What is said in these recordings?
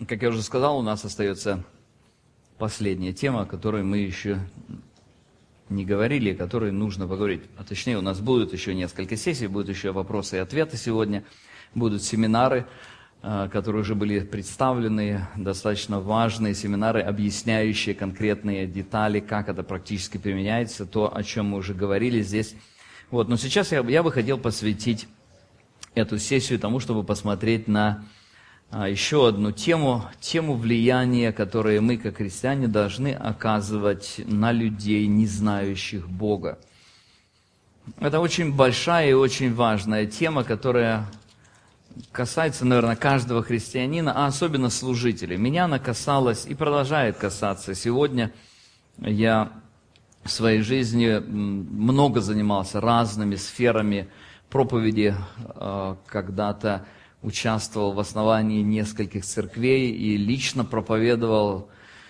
Как я уже сказал, у нас остается последняя тема, о которой мы еще не говорили, о которой нужно поговорить. А точнее, у нас будут еще несколько сессий, будут еще вопросы и ответы сегодня, будут семинары, которые уже были представлены, достаточно важные семинары, объясняющие конкретные детали, как это практически применяется, то, о чем мы уже говорили здесь. Вот. Но сейчас я бы хотел посвятить эту сессию тому, чтобы посмотреть на еще одну тему влияния, которое мы, как христиане, должны оказывать на людей, не знающих Бога. Это очень большая и очень важная тема, которая касается, наверное, каждого христианина, а особенно служителей. Меня она касалась и продолжает касаться. Сегодня я в своей жизни много занимался разными сферами проповеди, когда-то участвовал в основании нескольких церквей и лично проповедовал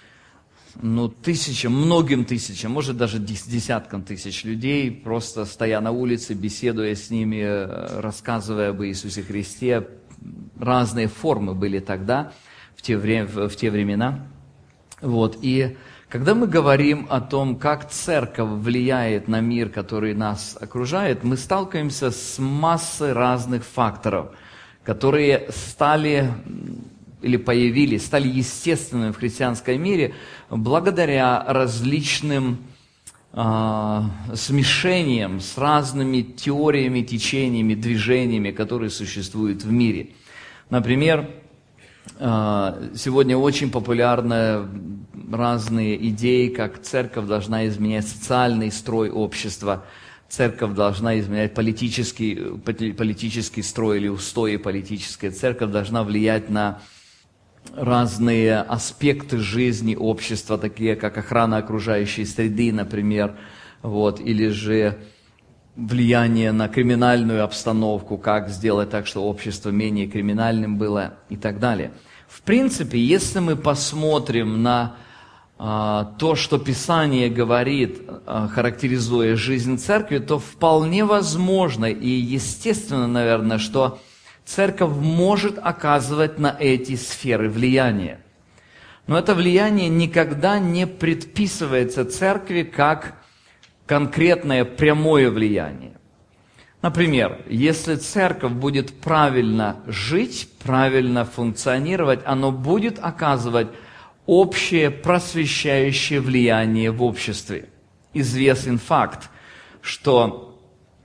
многим тысячам, может даже десяткам тысяч людей, просто стоя на улице, беседуя с ними, рассказывая об Иисусе Христе. Разные формы были тогда, в те времена. Вот. И когда мы говорим о том, как церковь влияет на мир, который нас окружает, мы сталкиваемся с массой разных факторов, которые стали естественными в христианском мире благодаря различным смешениям с разными теориями, течениями, движениями, которые существуют в мире. Например, сегодня очень популярны разные идеи, как церковь должна изменять социальный строй общества, церковь должна изменять политический строй или устои политические. Церковь должна влиять на разные аспекты жизни общества, такие как охрана окружающей среды, например, или же влияние на криминальную обстановку, как сделать так, чтобы общество менее криминальным было и так далее. В принципе, если мы посмотрим на то, что Писание говорит, характеризуя жизнь церкви, то вполне возможно и естественно, наверное, что церковь может оказывать на эти сферы влияние. Но это влияние никогда не предписывается церкви как конкретное прямое влияние. Например, если церковь будет правильно жить, правильно функционировать, оно будет оказывать общее просвещающее влияние в обществе. Известен факт, что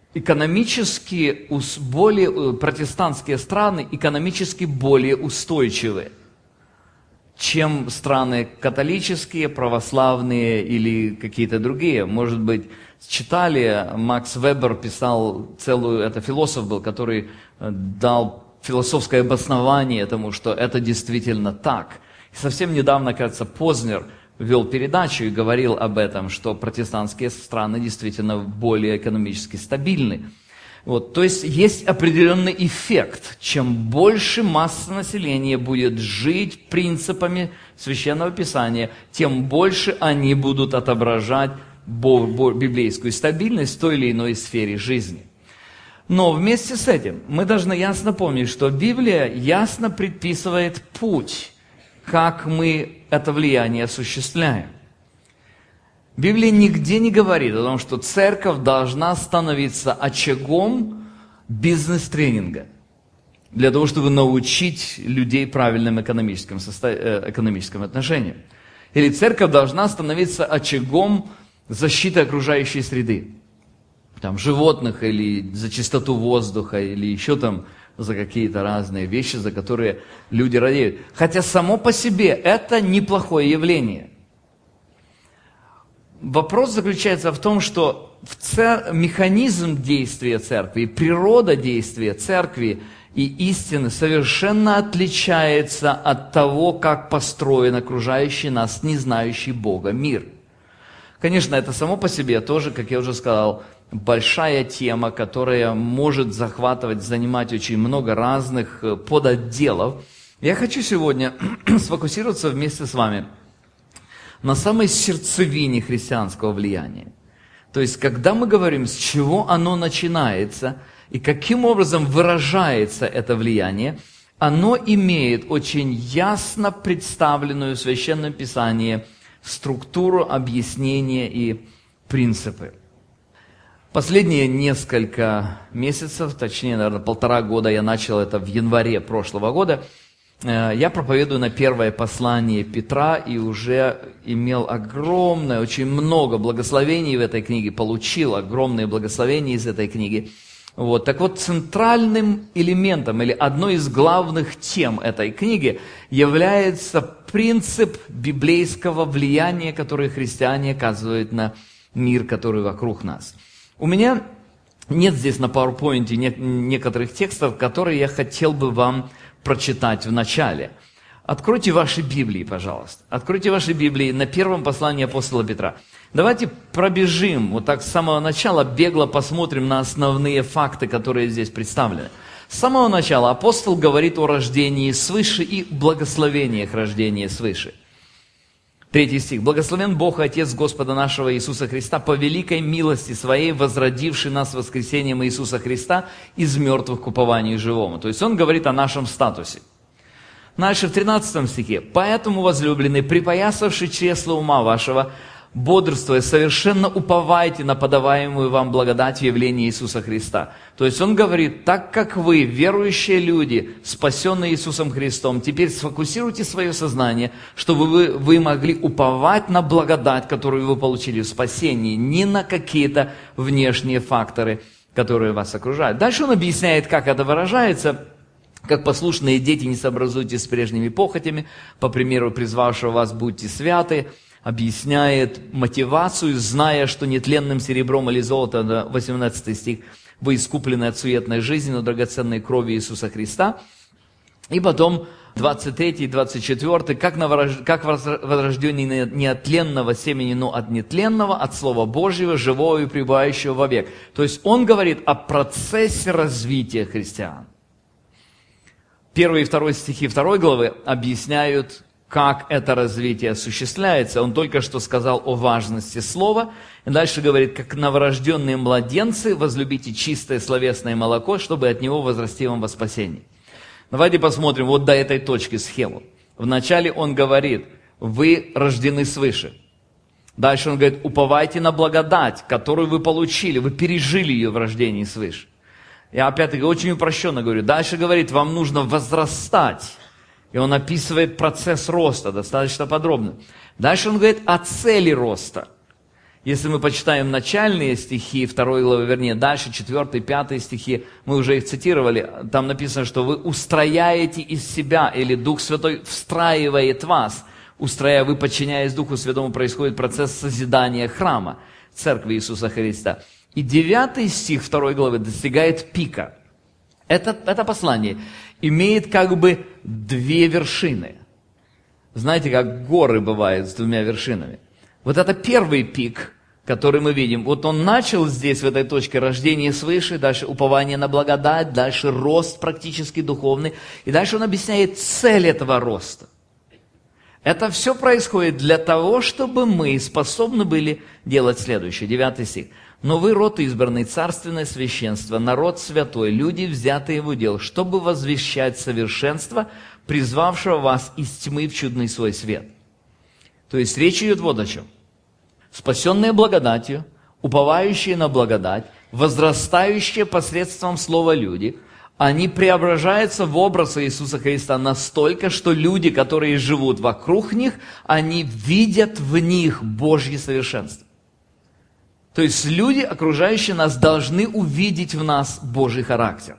протестантские страны экономически более устойчивы, чем страны католические, православные или какие-то другие. Может быть, читали, Макс Вебер писал это философ был, который дал философское обоснование тому, что это действительно так. Совсем недавно, кажется, Познер вел передачу и говорил об этом, что протестантские страны действительно более экономически стабильны. То есть есть определенный эффект. Чем больше масса населения будет жить принципами Священного Писания, тем больше они будут отображать библейскую стабильность в той или иной сфере жизни. Но вместе с этим мы должны ясно помнить, что Библия ясно предписывает путь, как мы это влияние осуществляем. Библия нигде не говорит о том, что церковь должна становиться очагом бизнес-тренинга для того, чтобы научить людей правильным экономическим отношениям. Или церковь должна становиться очагом защиты окружающей среды, животных, или за чистоту воздуха, или еще за какие-то разные вещи, за которые люди радеют. Хотя само по себе это неплохое явление. Вопрос заключается в том, что механизм действия церкви, природа действия церкви и истины совершенно отличается от того, как построен окружающий нас, не знающий Бога мир. Конечно, это само по себе тоже, как я уже сказал, большая тема, которая может занимать очень много разных подотделов. Я хочу сегодня сфокусироваться вместе с вами на самой сердцевине христианского влияния. То есть, когда мы говорим, с чего оно начинается и каким образом выражается это влияние, оно имеет очень ясно представленную в Священном Писании структуру, объяснения и принципы. Последние несколько месяцев, точнее, наверное, 1,5 года, я начал это в январе прошлого года, я проповедую на первое послание Петра и уже имел огромное, очень много благословений в этой книге, получил огромные благословения из этой книги. Вот. Так вот, центральным элементом или одной из главных тем этой книги является принцип библейского влияния, которое христиане оказывают на мир, который вокруг нас. У меня нет здесь на PowerPoint некоторых текстов, которые я хотел бы вам прочитать в начале. Откройте ваши Библии, пожалуйста. Откройте ваши Библии на первом послании апостола Петра. Давайте пробежим, вот так с самого начала, бегло посмотрим на основные факты, которые здесь представлены. С самого начала апостол говорит о рождении свыше и благословениях рождения свыше. 3 стих. «Благословен Бог, Отец Господа нашего Иисуса Христа, по великой милости Своей, возродивший нас воскресением Иисуса Христа из мертвых к упованию живому». То есть он говорит о нашем статусе. Дальше в 13 стихе. «Поэтому, возлюбленные, припоясавши чресло ума вашего, бодрствуя, совершенно уповайте на подаваемую вам благодать в явлении Иисуса Христа». То есть он говорит, так как вы, верующие люди, спасенные Иисусом Христом, теперь сфокусируйте свое сознание, чтобы вы могли уповать на благодать, которую вы получили в спасении, не на какие-то внешние факторы, которые вас окружают. Дальше он объясняет, как это выражается. «Как послушные дети, не сообразуйтесь с прежними похотями, по примеру призвавшего вас будьте святы». Объясняет мотивацию, зная, что нетленным серебром или золотом, 18 стих, вы искуплены от суетной жизни, но драгоценной крови Иисуса Христа. И потом 23 и 24, как возрождение не от тленного семени, но от нетленного, от Слова Божьего, живого и пребывающего вовек. То есть он говорит о процессе развития христиан. 1 и 2 стихи 2 главы объясняют, как это развитие осуществляется. Он только что сказал о важности слова. И дальше говорит, как новорожденные младенцы, возлюбите чистое словесное молоко, чтобы от него возрасти вам во спасении. Давайте посмотрим вот до этой точки схему. Вначале он говорит, вы рождены свыше. Дальше он говорит, уповайте на благодать, которую вы получили, вы пережили ее в рождении свыше. Я опять-таки очень упрощенно говорю. Дальше говорит, вам нужно возрастать. И он описывает процесс роста достаточно подробно. Дальше он говорит о цели роста. Если мы почитаем начальные стихи 2 главы, вернее, дальше 4, 5 стихи, мы уже их цитировали, там написано, что вы устрояете из себя, или Дух Святой встраивает вас. Устрояя, вы, подчиняясь Духу Святому, происходит процесс созидания храма, Церкви Иисуса Христа. И 9 стих 2 главы достигает пика. Это послание имеет как бы 2 вершины. Знаете, как горы бывают с 2 вершинами. Вот это первый пик, который мы видим. Вот он начал здесь, в этой точке, рождение свыше, дальше упование на благодать, дальше рост практически духовный. И дальше он объясняет цель этого роста. Это все происходит для того, чтобы мы способны были делать следующее. 9 стих. «Но вы род избранный, царственное священство, народ святой, люди, взятые в удел, чтобы возвещать совершенство, призвавшего вас из тьмы в чудный свой свет». То есть речь идет вот о чем. Спасенные благодатью, уповающие на благодать, возрастающие посредством слова люди, они преображаются в образ Иисуса Христа настолько, что люди, которые живут вокруг них, они видят в них Божье совершенство. То есть люди, окружающие нас, должны увидеть в нас Божий характер.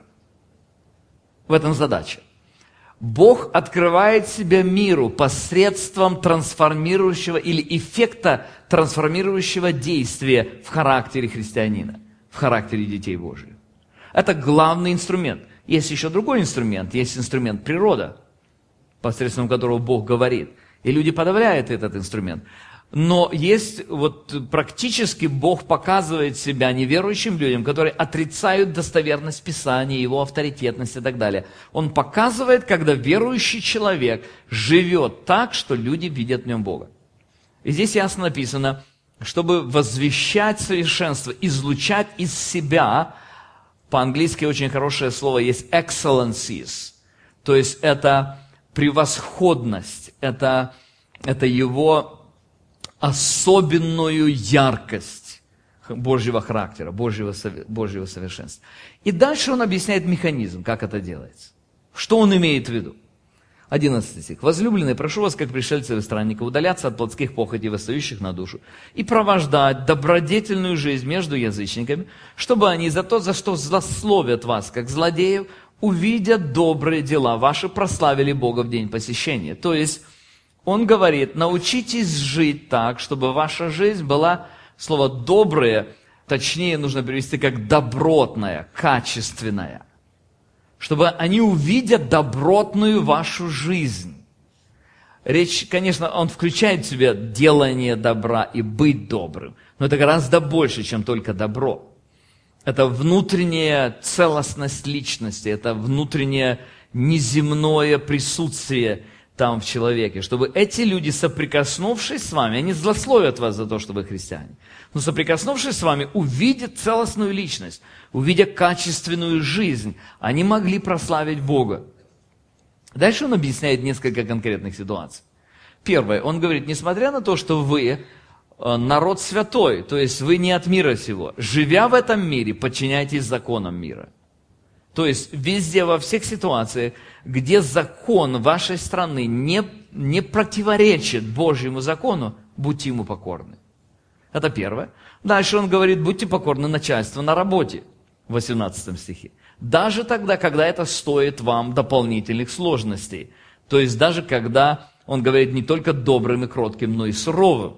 В этом задача. Бог открывает себя миру посредством трансформирующего или эффекта трансформирующего действия в характере христианина, в характере детей Божьих. Это главный инструмент. Есть еще другой инструмент, есть инструмент природа, посредством которого Бог говорит. И люди подавляют этот инструмент. Но есть, практически Бог показывает себя неверующим людям, которые отрицают достоверность Писания, его авторитетность и так далее. Он показывает, когда верующий человек живет так, что люди видят в нем Бога. И здесь ясно написано, чтобы возвещать совершенство, излучать из себя, по-английски очень хорошее слово есть excellencies. То есть это превосходность, это его особенную яркость Божьего характера, Божьего совершенства. И дальше он объясняет механизм, как это делается. Что он имеет в виду? 11 стих. «Возлюбленные, прошу вас, как пришельцев и странников, удаляться от плотских похотей, восстающих на душу, и провождать добродетельную жизнь между язычниками, чтобы они за то, за что злословят вас, как злодеев, увидят добрые дела ваши, прославили Бога в день посещения». То есть, он говорит, научитесь жить так, чтобы ваша жизнь была, слово «доброе», точнее нужно перевести как «добротная», «качественная». Чтобы они увидят добротную вашу жизнь. Речь, конечно, он включает в себя делание добра и быть добрым, но это гораздо больше, чем только добро. Это внутренняя целостность личности, это внутреннее неземное присутствие там в человеке, чтобы эти люди, соприкоснувшись с вами, они злословят вас за то, что вы христиане, но соприкоснувшись с вами, увидят целостную личность, увидят качественную жизнь, они могли прославить Бога. Дальше он объясняет несколько конкретных ситуаций. Первое, он говорит, несмотря на то, что вы народ святой, то есть вы не от мира сего, живя в этом мире, подчиняйтесь законам мира. То есть везде, во всех ситуациях, где закон вашей страны не противоречит Божьему закону, будьте ему покорны. Это первое. Дальше он говорит, будьте покорны начальству на работе, в 18 стихе. Даже тогда, когда это стоит вам дополнительных сложностей. То есть даже когда он говорит не только добрым и кротким, но и суровым.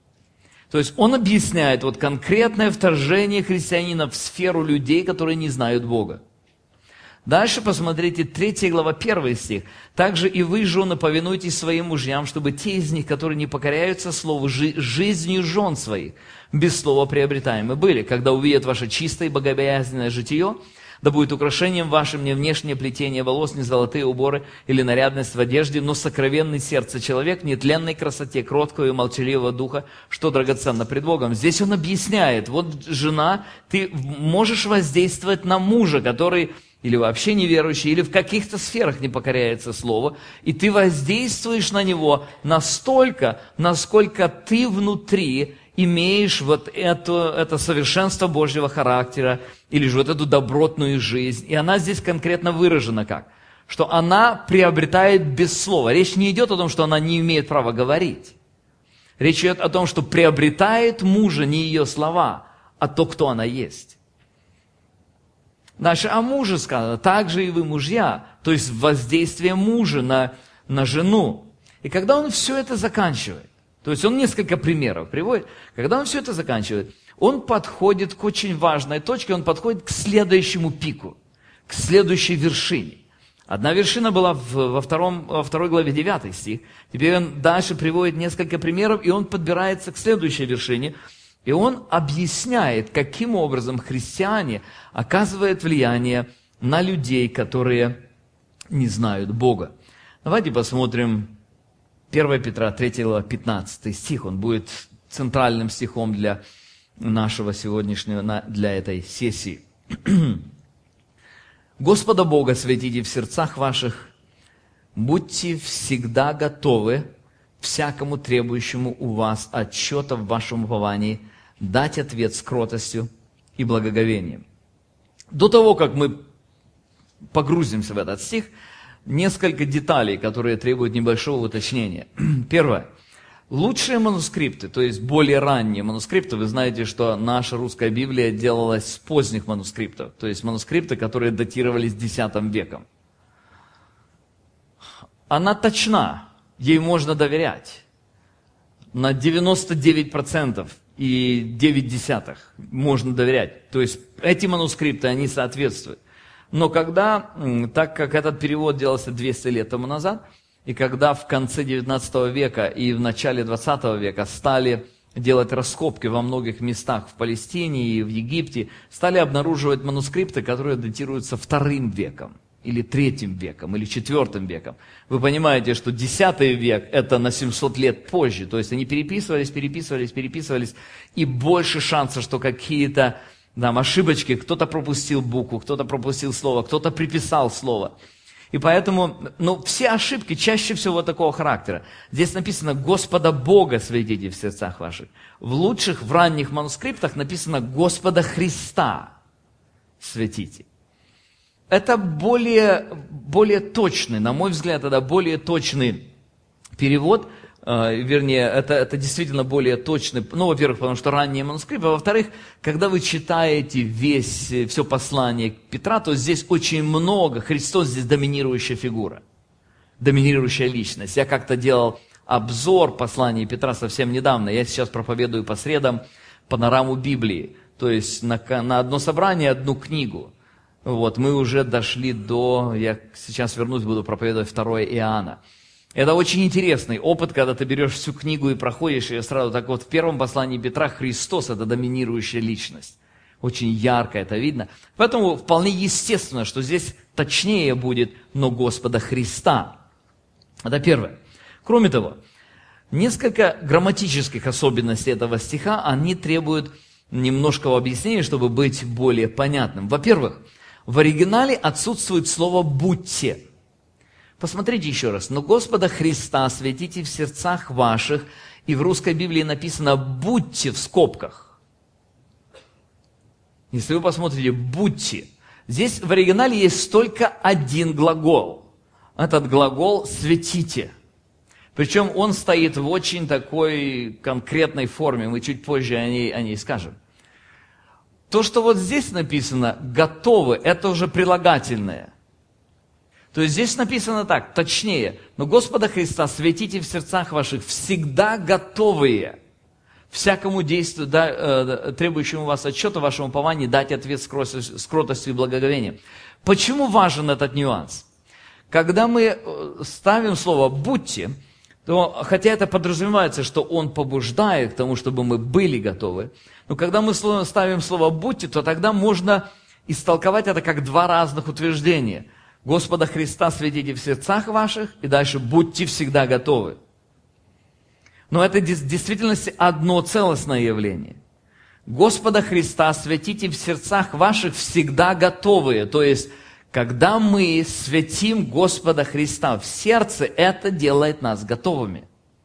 То есть он объясняет вот конкретное вторжение христианина в сферу людей, которые не знают Бога. Дальше посмотрите, 3 глава, 1 стих. «Также и вы, жены, повинуйтесь своим мужьям, чтобы те из них, которые не покоряются слову, жизнью жен своих, без слова приобретаемы были, когда увидят ваше чистое и богобоязненное житие, да будет украшением вашим не внешнее плетение волос, не золотые уборы или нарядность в одежде, но сокровенный сердце человек в нетленной красоте, кроткого и молчаливого духа, что драгоценно пред Богом». Здесь он объясняет, вот жена, ты можешь воздействовать на мужа, который или вообще неверующий, или в каких-то сферах не покоряется Слову, и ты воздействуешь на него настолько, насколько ты внутри имеешь вот это совершенство Божьего характера, или же вот эту добротную жизнь. И она здесь конкретно выражена как? Что она приобретает без слова. Речь не идет о том, что она не имеет права говорить. Речь идет о том, что приобретает мужа не ее слова, а то, кто она есть. Дальше о муже сказано, также и вы, мужья, то есть воздействие мужа на жену. И когда он все это заканчивает, то есть он несколько примеров приводит, когда он все это заканчивает, он подходит к очень важной точке, он подходит к следующему пику, к следующей вершине. Одна вершина была во второй главе 9 стих, теперь он дальше приводит несколько примеров, и он подбирается к следующей вершине, и он объясняет, каким образом христиане оказывают влияние на людей, которые не знают Бога. Давайте посмотрим 1 Петра 3 глава 15 стих. Он будет центральным стихом для нашего сегодняшнего, для этой сессии. «Господа Бога светите в сердцах ваших, будьте всегда готовы всякому требующему у вас отчета в вашем уповании, дать ответ с кротостью и благоговением». До того, как мы погрузимся в этот стих, несколько деталей, которые требуют небольшого уточнения. Первое. Лучшие манускрипты, то есть более ранние манускрипты, вы знаете, что наша русская Библия делалась с поздних манускриптов, то есть манускрипты, которые датировались X веком. Она точна, ей можно доверять. На 99% и 0,9 можно доверять. То есть эти манускрипты, они соответствуют. Но когда, так как этот перевод делался 200 лет тому назад, и когда в конце 19 века и в начале 20 века стали делать раскопки во многих местах в Палестине и в Египте, стали обнаруживать манускрипты, которые датируются II веком, или III веком, или IV веком. Вы понимаете, что X век – это на 700 лет позже, то есть они переписывались, и больше шансов, что какие-то ошибочки, кто-то пропустил букву, кто-то пропустил слово, кто-то приписал слово. И поэтому, все ошибки чаще всего вот такого характера. Здесь написано «Господа Бога светите в сердцах ваших». В лучших, в ранних манускриптах написано «Господа Христа светите». Это более точный, на мой взгляд, это более точный перевод, вернее, это действительно более точный, во-первых, потому что ранние манускрипты, а во-вторых, когда вы читаете все послание Петра, то здесь очень много, Христос здесь доминирующая фигура, доминирующая личность. Я как-то делал обзор послания Петра совсем недавно, я сейчас проповедую по средам панораму Библии, то есть на одно собрание, одну книгу. Мы уже дошли я сейчас вернусь, буду проповедовать 2 Иоанна. Это очень интересный опыт, когда ты берешь всю книгу и проходишь ее сразу. Так вот, в первом послании Петра Христос – это доминирующая личность. Очень ярко это видно. Поэтому вполне естественно, что здесь точнее будет «но Господа Христа». Это первое. Кроме того, несколько грамматических особенностей этого стиха, они требуют немножко объяснения, чтобы быть более понятным. Во-первых, в оригинале отсутствует слово «будьте». Посмотрите еще раз. «Но Господа Христа светите в сердцах ваших». И в русской Библии написано «будьте» в скобках. Если вы посмотрите «будьте». Здесь в оригинале есть только один глагол. Этот глагол «светите». Причем он стоит в очень такой конкретной форме. Мы чуть позже о ней скажем. То, что вот здесь написано «готовы», это уже прилагательное. То есть здесь написано так, точнее, «но Господа Христа светите в сердцах ваших, всегда готовые всякому действию, требующему вас отчета, вашему упованию, дать ответ с кротостью и благоговением». Почему важен этот нюанс? Когда мы ставим слово «будьте», то, хотя это подразумевается, что он побуждает к тому, чтобы мы были готовы, но когда мы ставим слово «будьте», то тогда можно истолковать это как два разных утверждения. Господа Христа светите в сердцах ваших, и дальше будьте всегда готовы. Но это в действительности одно целостное явление. Господа Христа светите в сердцах ваших всегда готовые. То есть, когда мы светим Господа Христа в сердце, это делает нас готовыми.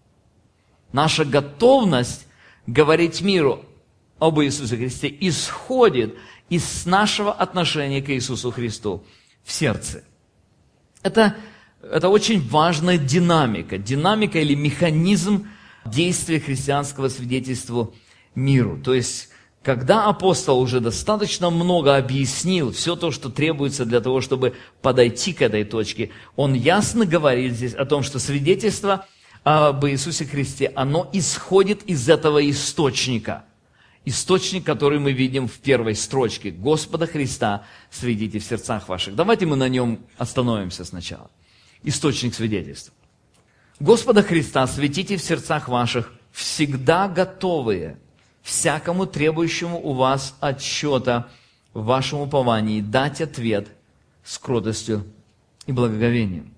Наша готовность говорить миру об Иисусе Христе исходит из нашего отношения к Иисусу Христу в сердце. Это очень важная динамика или механизм действия христианского свидетельства миру. То есть, когда апостол уже достаточно много объяснил все то, что требуется для того, чтобы подойти к этой точке, он ясно говорит здесь о том, что свидетельство об Иисусе Христе, оно исходит из этого источника. Источник, который мы видим в первой строчке. Господа Христа светите в сердцах ваших. Давайте мы на нем остановимся сначала. Источник свидетельства. Господа Христа светите в сердцах ваших, всегда готовые всякому требующему у вас отчета в вашем уповании дать ответ с кротостью и благоговением.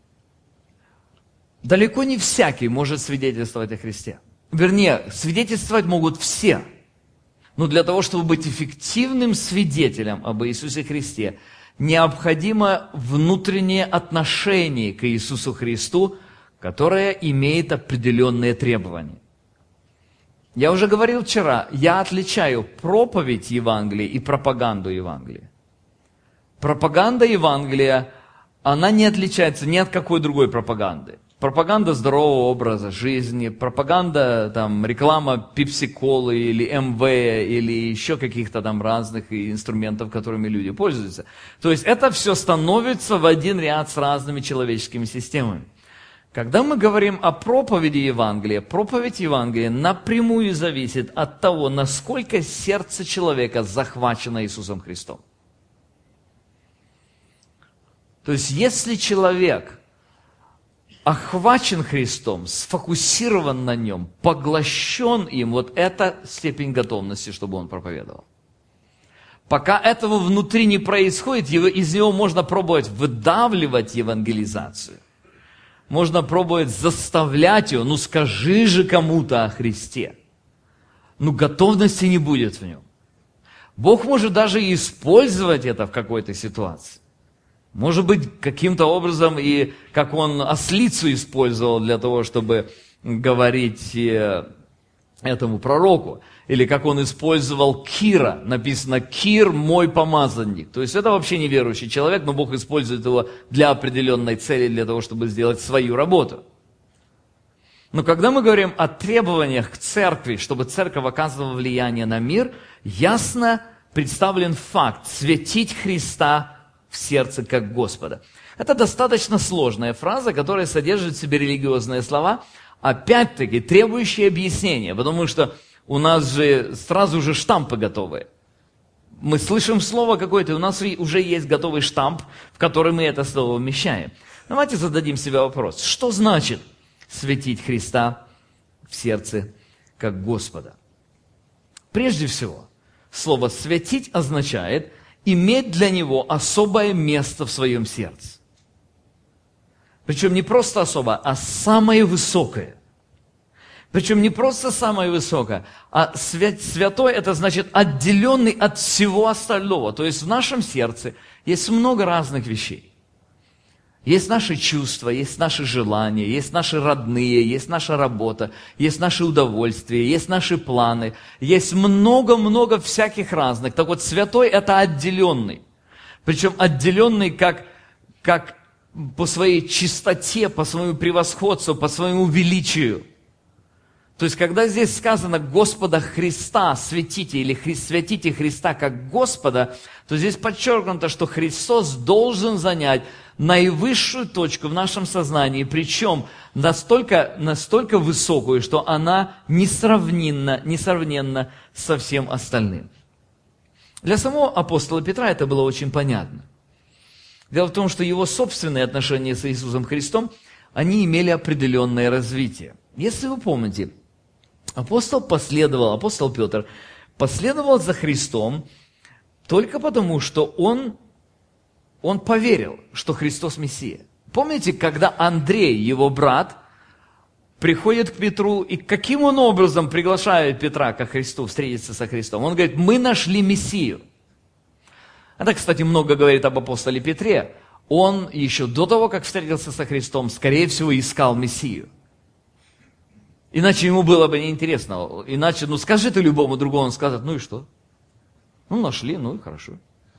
Далеко не всякий может свидетельствовать о Христе. Вернее, свидетельствовать могут все. Но для того, чтобы быть эффективным свидетелем об Иисусе Христе, необходимо внутреннее отношение к Иисусу Христу, которое имеет определенные требования. Я уже говорил вчера, я отличаю проповедь Евангелия и пропаганду Евангелия. Пропаганда Евангелия, она не отличается ни от какой другой пропаганды. Пропаганда здорового образа жизни, пропаганда, реклама пепси-колы или МВ, или еще каких-то разных инструментов, которыми люди пользуются. То есть это все становится в один ряд с разными человеческими системами. Когда мы говорим о проповеди Евангелия, проповедь Евангелия напрямую зависит от того, насколько сердце человека захвачено Иисусом Христом. То есть если человек охвачен Христом, сфокусирован на нем, поглощен им, вот это степень готовности, чтобы он проповедовал. Пока этого внутри не происходит, из него можно пробовать выдавливать евангелизацию. Можно пробовать заставлять его, скажи же кому-то о Христе. Готовности не будет в нем. Бог может даже использовать это в какой-то ситуации. Может быть, каким-то образом и как он ослицу использовал для того, чтобы говорить этому пророку. Или как он использовал Кира. Написано: «Кир мой помазанник». То есть это вообще неверующий человек, но Бог использует его для определенной цели, для того, чтобы сделать свою работу. Но когда мы говорим о требованиях к церкви, чтобы церковь оказывала влияние на мир, ясно представлен факт: светить Христа в сердце как Господа. Это достаточно сложная фраза, которая содержит в себе религиозные слова, опять-таки требующие объяснения, потому что у нас же сразу же штампы готовые. Мы слышим слово какое-то, и у нас уже есть готовый штамп, в который мы это слово вмещаем. Давайте зададим себе вопрос: что значит светить Христа в сердце как Господа? Прежде всего, слово «светить» означает иметь для Него особое место в своем сердце. Причем не просто особое, а самое высокое. Причем не просто самое высокое, а святой – это значит отделенный от всего остального. То есть в нашем сердце есть много разных вещей. Есть наши чувства, есть наши желания, есть наши родные, есть наша работа, есть наши удовольствия, есть наши планы, есть много-много всяких разных. Так вот, святой – это отделенный. Причем отделенный как по своей чистоте, по своему превосходству, по своему величию. То есть, когда здесь сказано «Господа Христа светите» или «Святите Христа как Господа», то здесь подчеркнуто, что Христос должен занять наивысшую точку в нашем сознании, причем настолько высокую, что она несравненна со всем остальным. Для самого апостола Петра это было очень понятно. Дело в том, что его собственные отношения с Иисусом Христом, они имели определенное развитие. Если вы помните, апостол Петр последовал за Христом только потому, что он поверил, что Христос Мессия. Помните, когда Андрей, его брат, приходит к Петру, и каким он образом приглашает Петра ко Христу, встретиться со Христом? Он говорит: мы нашли Мессию. Это, кстати, много говорит об апостоле Петре. Он еще до того, как встретился со Христом, скорее всего, искал Мессию. Иначе ему было бы неинтересно. Иначе, скажи ты любому другому, он скажет: ну и что? Нашли, и хорошо.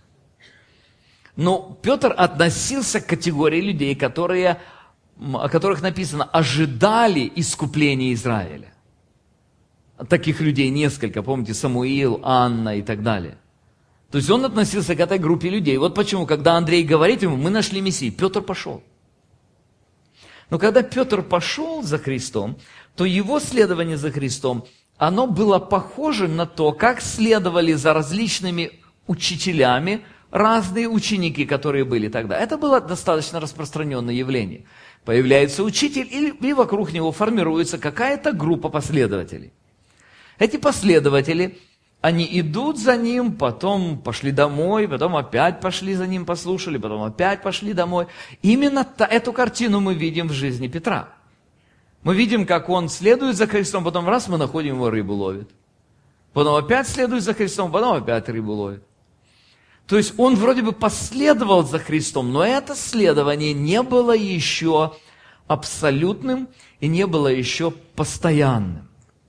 Но Петр относился к категории людей, о которых написано, ожидали искупления Израиля. Таких людей несколько, помните, Самуил, Анна и так далее. То есть он относился к этой группе людей. Вот почему, когда Андрей говорит ему: мы нашли Мессию, Петр пошел. Но когда Петр пошел за Христом, то его следование за Христом, оно было похоже на то, как следовали за различными учителями разные ученики, которые были тогда. Это было достаточно распространенное явление. Появляется учитель, и вокруг него формируется какая-то группа последователей. Эти последователи, они идут за ним, потом пошли домой, потом опять пошли за ним, послушали, потом опять пошли домой. Именно эту картину мы видим в жизни Петра. Мы видим, как он следует за Христом, потом раз мы находим его, рыбу ловит. Потом опять следует за Христом, потом опять рыбу ловит. То есть он вроде бы последовал за Христом, но это следование не было еще абсолютным и не было еще постоянным.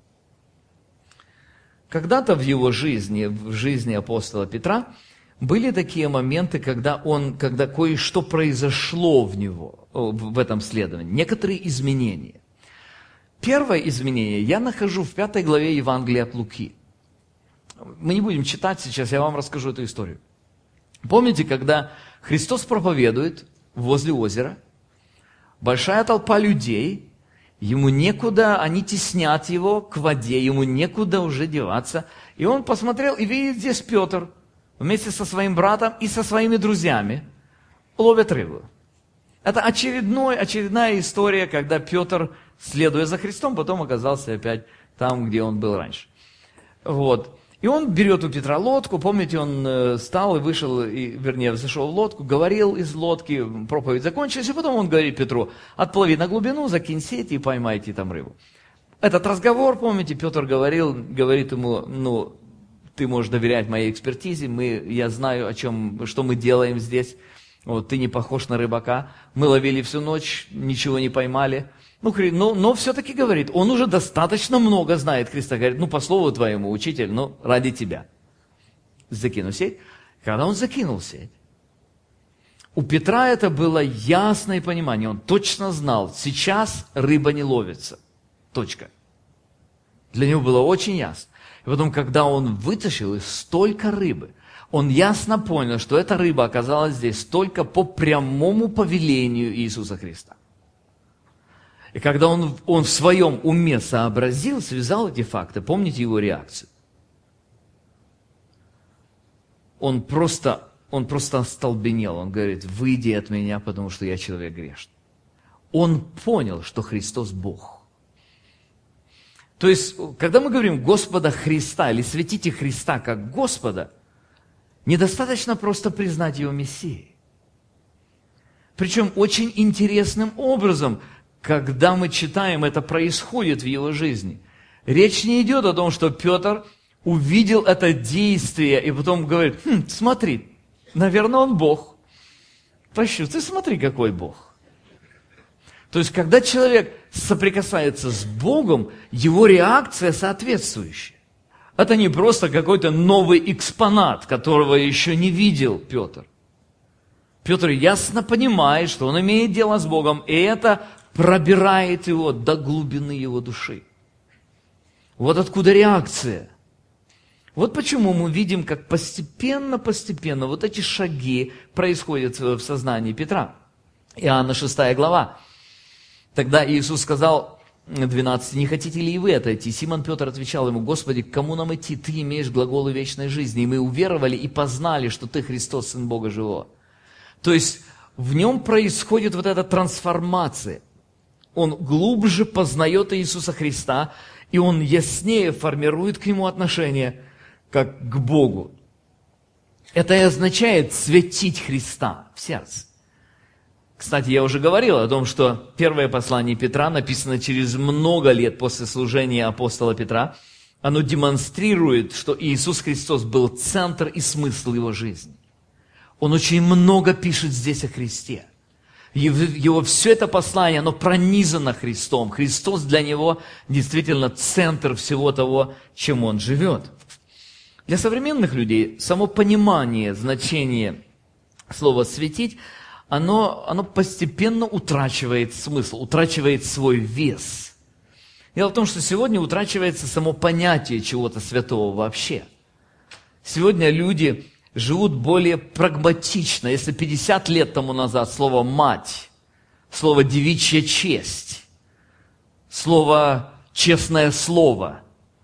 Когда-то в его жизни, в жизни апостола Петра, были такие моменты, когда кое-что произошло в него, в этом следовании, некоторые изменения. Первое изменение я нахожу в 5 главе Евангелия от Луки. Мы не будем читать сейчас, я вам расскажу эту историю. Помните, когда Христос проповедует возле озера, большая толпа людей, ему некуда, они теснят его к воде, ему некуда уже деваться. И он посмотрел и видит здесь Петр вместе со своим братом и со своими друзьями ловят рыбу. Это очередная история, когда Петр, следуя за Христом, потом оказался опять там, где он был раньше. Вот. И он берет у Петра лодку, помните, он встал и вышел, зашел в лодку, говорил из лодки, проповедь закончилась, и потом он говорит Петру: отплыви на глубину, закинь сети и поймайте там рыбу. Этот разговор, помните, Петр говорит ему: ты можешь доверять моей экспертизе, я знаю, что мы делаем здесь. Вот, ты не похож на рыбака. Мы ловили всю ночь, ничего не поймали. Но все-таки говорит, он уже достаточно много знает Христа. Говорит, по слову твоему, учитель, ради тебя. Закину сеть. Когда он закинул сеть, у Петра это было ясное понимание. Он точно знал, сейчас рыба не ловится. Точка. Для него было очень ясно. И потом, когда он вытащил из столько рыбы, он ясно понял, что эта рыба оказалась здесь только по прямому повелению Иисуса Христа. И когда он в своем уме сообразил, связал эти факты, помните его реакцию? Он просто остолбенел. Он говорит, выйди от меня, потому что я человек грешный. Он понял, что Христос Бог. То есть, когда мы говорим Господа Христа или светите Христа как Господа, недостаточно просто признать Его Мессией. Причем очень интересным образом, когда мы читаем, это происходит в его жизни. Речь не идет о том, что Петр увидел это действие и потом говорит, смотри, наверное, он Бог. Ты смотри, какой Бог. То есть, когда человек соприкасается с Богом, его реакция соответствующая. Это не просто какой-то новый экспонат, которого еще не видел Петр. Петр ясно понимает, что он имеет дело с Богом, и это пробирает его до глубины его души. Вот откуда реакция. Вот почему мы видим, как постепенно вот эти шаги происходят в сознании Петра. Иоанна 6 глава. Тогда Иисус сказал 12, не хотите ли и вы отойти? Симон Петр отвечал ему, Господи, к кому нам идти? Ты имеешь глаголы вечной жизни, и мы уверовали и познали, что Ты Христос, Сын Бога Живого. То есть в нем происходит вот эта трансформация. Он глубже познает Иисуса Христа, и он яснее формирует к Нему отношение, как к Богу. Это и означает светить Христа в сердце. Кстати, я уже говорил о том, что первое послание Петра написано через много лет после служения апостола Петра. Оно демонстрирует, что Иисус Христос был центр и смысл его жизни. Он очень много пишет здесь о Христе. Его все это послание, оно пронизано Христом. Христос для него действительно центр всего того, чем он живет. Для современных людей само понимание значения слова «светить», оно постепенно утрачивает смысл, утрачивает свой вес. Дело в том, что сегодня утрачивается само понятие чего-то святого вообще. Сегодня люди живут более прагматично. Если 50 лет тому назад слово «мать», слово «девичья честь», слово «честное слово»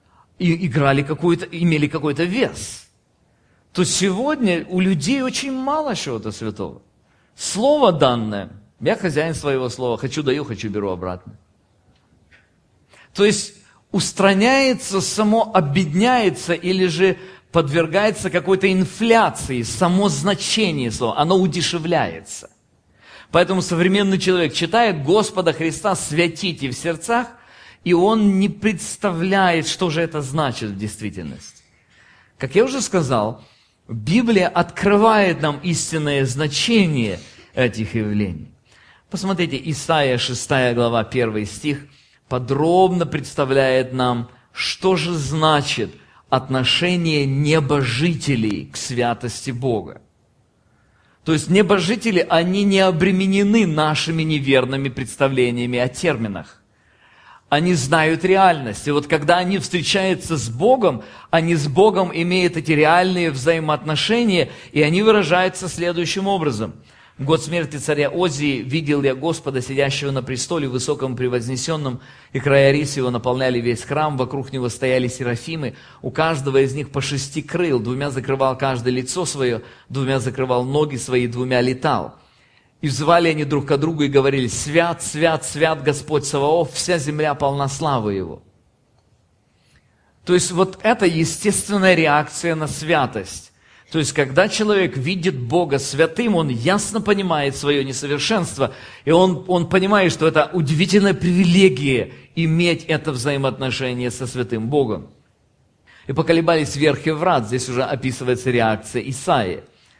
имели какой-то вес, то сегодня у людей очень мало чего-то святого. Слово данное, я хозяин своего слова, хочу даю, хочу беру обратно. То есть устраняется само, обедняется или же подвергается какой-то инфляции само значение слова, оно удешевляется. Поэтому современный человек читает Господа Христа «святите в сердцах», и он не представляет, что же это значит в действительности. Как я уже сказал, Библия открывает нам истинное значение этих явлений. Посмотрите, Исайя 6 глава 1 стих подробно представляет нам, что же значит отношение небожителей к святости Бога. То есть небожители, они не обременены нашими неверными представлениями о терминах. Они знают реальность. И вот когда они встречаются с Богом, они с Богом имеют эти реальные взаимоотношения, и они выражаются следующим образом. В год смерти царя Озии видел я Господа, сидящего на престоле, высоком превознесенном, и края рис его наполняли весь храм, вокруг него стояли серафимы, у каждого из них по 6 крыл, 2 закрывал каждое лицо свое, 2 закрывал ноги свои, 2 летал. И взывали они друг к другу и говорили: «Свят, свят, свят Господь Саваоф, вся земля полна славы Его». То есть вот это естественная реакция на святость. То есть когда человек видит Бога святым, он ясно понимает свое несовершенство, и он понимает, что это удивительная привилегия иметь это взаимоотношение со святым Богом. И поколебались верх и врат, здесь уже описывается реакция Исаии.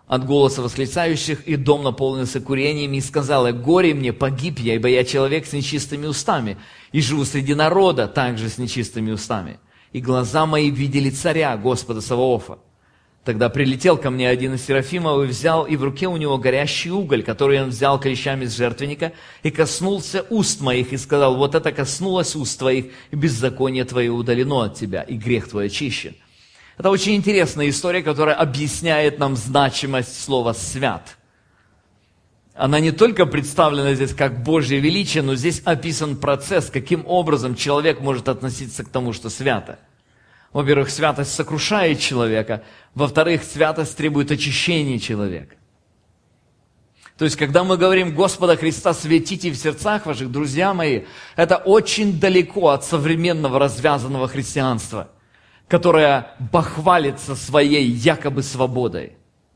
от голоса восклицающих, и дом наполнился курениями, и сказала: «Горе мне, погиб я, ибо я человек с нечистыми устами, и живу среди народа также с нечистыми устами. И глаза мои видели царя, Господа Саваофа». Тогда прилетел ко мне один из серафимов и взял, и в руке у него горящий уголь, который он взял клещами с жертвенника, и коснулся уст моих, и сказал: «Вот это коснулось уст твоих, и беззаконие твое удалено от тебя, и грех твой очищен». Это очень интересная история, которая объясняет нам значимость слова «свят». Она не только представлена здесь как Божье величие, но здесь описан процесс, каким образом человек может относиться к тому, что свято. Во-первых, святость сокрушает человека. Во-вторых, святость требует очищения человека. То есть, когда мы говорим «Господа Христа светите в сердцах ваших», друзья мои, это очень далеко от современного развязанного христианства, которое бахвалится своей якобы свободой,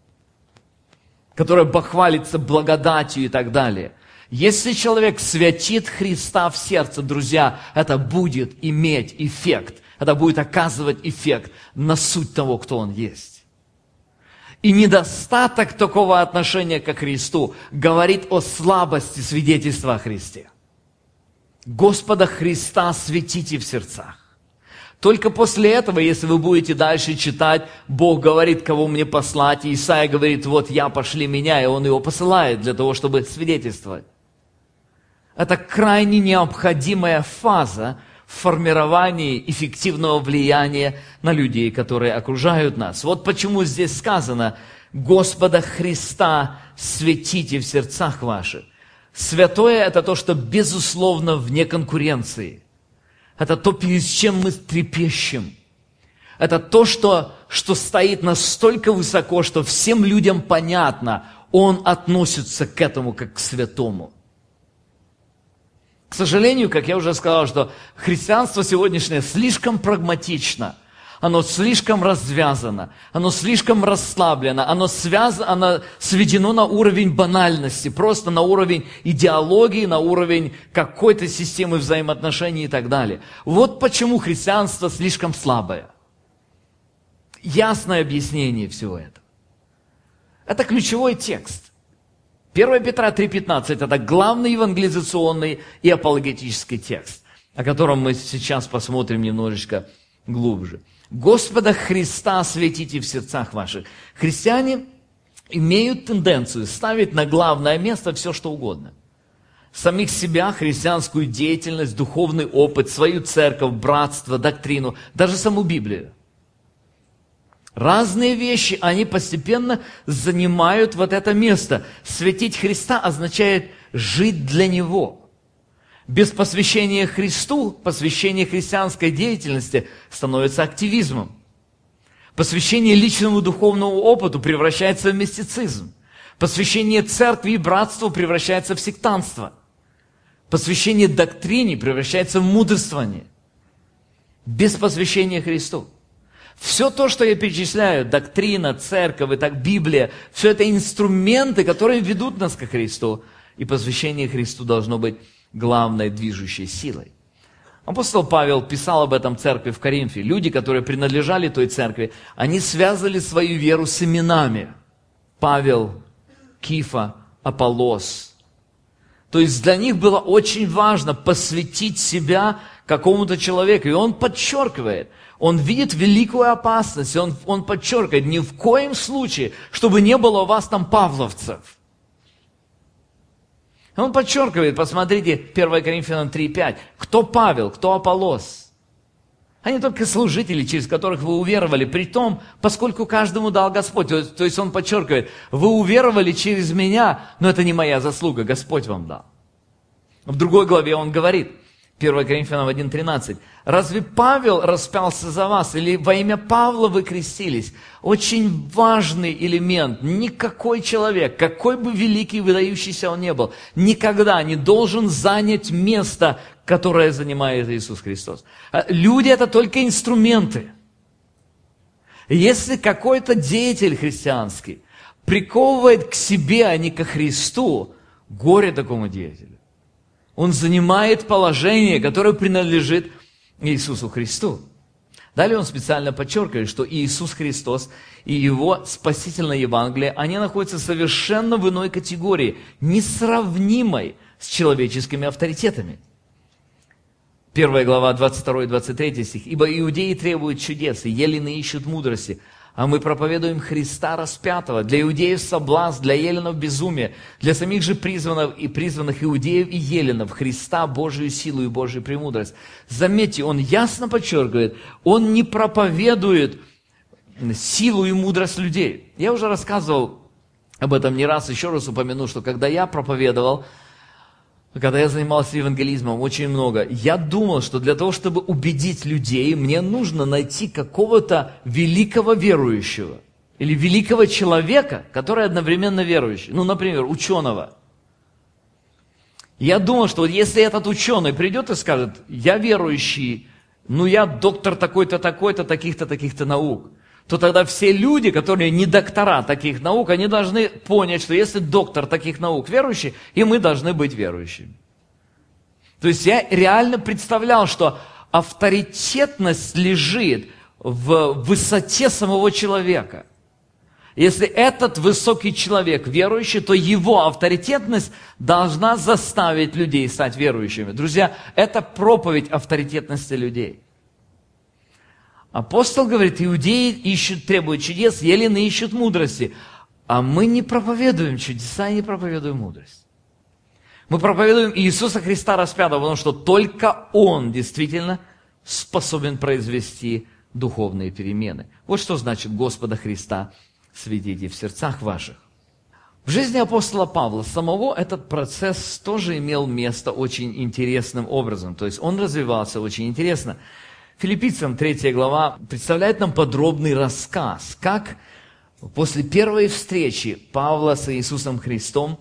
которое бахвалится благодатью и так далее. Если человек святит Христа в сердце, друзья, это будет иметь эффект. Это будет оказывать эффект на суть того, кто он есть. И недостаток такого отношения ко Христу говорит о слабости свидетельства о Христе. Господа Христа светите в сердцах. Только после этого, если вы будете дальше читать, Бог говорит, кого мне послать, и Исаия говорит: вот я, пошли меня, и Он его посылает для того, чтобы свидетельствовать. Это крайне необходимая фаза в формировании эффективного влияния на людей, которые окружают нас. Вот почему здесь сказано: Господа Христа светите в сердцах ваших. Святое – это то, что безусловно вне конкуренции. Это то, перед чем мы трепещем. Это то, что стоит настолько высоко, что всем людям понятно, он относится к этому как к святому. К сожалению, как я уже сказал, что христианство сегодняшнее слишком прагматично, оно слишком развязано, оно слишком расслаблено, оно сведено на уровень банальности, просто на уровень идеологии, на уровень какой-то системы взаимоотношений и так далее. Вот почему христианство слишком слабое. Ясное объяснение всего этого. Это ключевой текст. 1 Петра 3,15 – это главный евангелизационный и апологетический текст, о котором мы сейчас посмотрим немножечко глубже. Господа Христа светите в сердцах ваших. Христиане имеют тенденцию ставить на главное место все, что угодно. Самих себя, христианскую деятельность, духовный опыт, свою церковь, братство, доктрину, даже саму Библию. Разные вещи, они постепенно занимают вот это место. Светить Христа означает жить для Него. Без посвящения Христу, посвящение христианской деятельности становится активизмом. Посвящение личному духовному опыту превращается в мистицизм. Посвящение церкви и братству превращается в сектантство. Посвящение доктрине превращается в мудрствование. Без посвящения Христу. Все то, что я перечисляю, доктрина, церковь, и так Библия, все это инструменты, которые ведут нас ко Христу. И посвящение Христу должно быть главной движущей силой. Апостол Павел писал об этом церкви в Коринфе. Люди, которые принадлежали той церкви, они связывали свою веру с именами. Павел, Кифа, Аполлос. То есть для них было очень важно посвятить себя какому-то человеку. И он подчеркивает, он видит великую опасность, он подчеркивает, ни в коем случае, чтобы не было у вас там павловцев. Он подчеркивает, посмотрите, 1 Коринфянам 3:5. Кто Павел, кто Аполлос? Они только служители, через которых вы уверовали, при том, поскольку каждому дал Господь. То есть он подчеркивает, вы уверовали через меня, но это не моя заслуга, Господь вам дал. В другой главе он говорит, 1 Коринфянам 1:13. Разве Павел распялся за вас? Или во имя Павла вы крестились? Очень важный элемент. Никакой человек, какой бы великий и выдающийся он ни был, никогда не должен занять место, которое занимает Иисус Христос. Люди – это только инструменты. Если какой-то деятель христианский приковывает к себе, а не ко Христу, горе такому деятелю. Он занимает положение, которое принадлежит Иисусу Христу. Далее он специально подчеркивает, что Иисус Христос и Его спасительное Евангелие, они находятся совершенно в иной категории, несравнимой с человеческими авторитетами. 1 глава, 22-23 стих. «Ибо иудеи требуют чудес, и елены ищут мудрости, а мы проповедуем Христа распятого. Для иудеев соблазн, для еленов безумие, для самих же призванных иудеев и еленов Христа Божию силу и Божию премудрость». Заметьте, он ясно подчеркивает, он не проповедует силу и мудрость людей. Я уже рассказывал об этом не раз, еще раз упомяну, что когда я проповедовал, когда я занимался евангелизмом очень много, я думал, что для того, чтобы убедить людей, мне нужно найти какого-то великого верующего или великого человека, который одновременно верующий. Ну, например, ученого. Я думал, что вот если этот ученый придет и скажет, я верующий, ну я доктор такой-то, такой-то, таких-то, таких-то наук, то тогда все люди, которые не доктора таких наук, они должны понять, что если доктор таких наук верующий, и мы должны быть верующими. То есть я реально представлял, что авторитетность лежит в высоте самого человека. Если этот высокий человек верующий, то его авторитетность должна заставить людей стать верующими. Друзья, это проповедь авторитетности людей. Апостол говорит, иудеи требуют чудес, елены ищут мудрости. А мы не проповедуем чудеса и не проповедуем мудрость. Мы проповедуем Иисуса Христа распятого, потому что только Он действительно способен произвести духовные перемены. Вот что значит Господа Христа светите в сердцах ваших. В жизни апостола Павла самого этот процесс тоже имел место очень интересным образом. То есть он развивался очень интересно. Филиппийцам 3 глава представляет нам подробный рассказ, как после первой встречи Павла с Иисусом Христом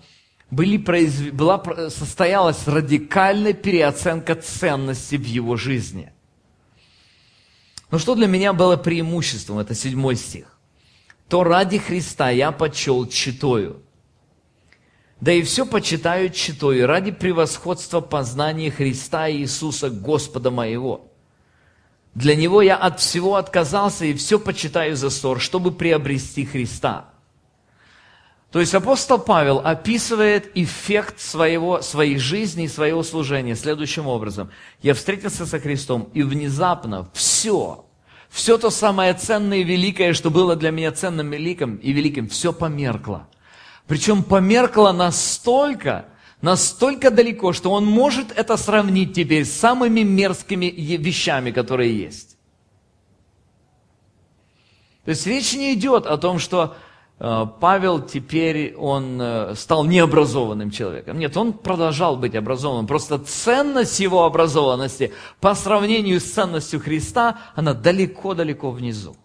состоялась радикальная переоценка ценностей в его жизни. Но что для меня было преимуществом, это 7 стих. «То ради Христа я почел читою, да и все почитаю читою ради превосходства познания Христа Иисуса Господа моего. Для Него я от всего отказался и все почитаю за ссор, чтобы приобрести Христа». То есть апостол Павел описывает эффект своей жизни и своего служения следующим образом. Я встретился со Христом, и внезапно все то самое ценное и великое, что было для меня ценным и великим, все померкло. Причем померкло настолько далеко, что он может это сравнить теперь с самыми мерзкими вещами, которые есть. То есть речь не идет о том, что Павел теперь он стал необразованным человеком. Нет, он продолжал быть образованным. Просто ценность его образованности по сравнению с ценностью Христа, она далеко-далеко внизу.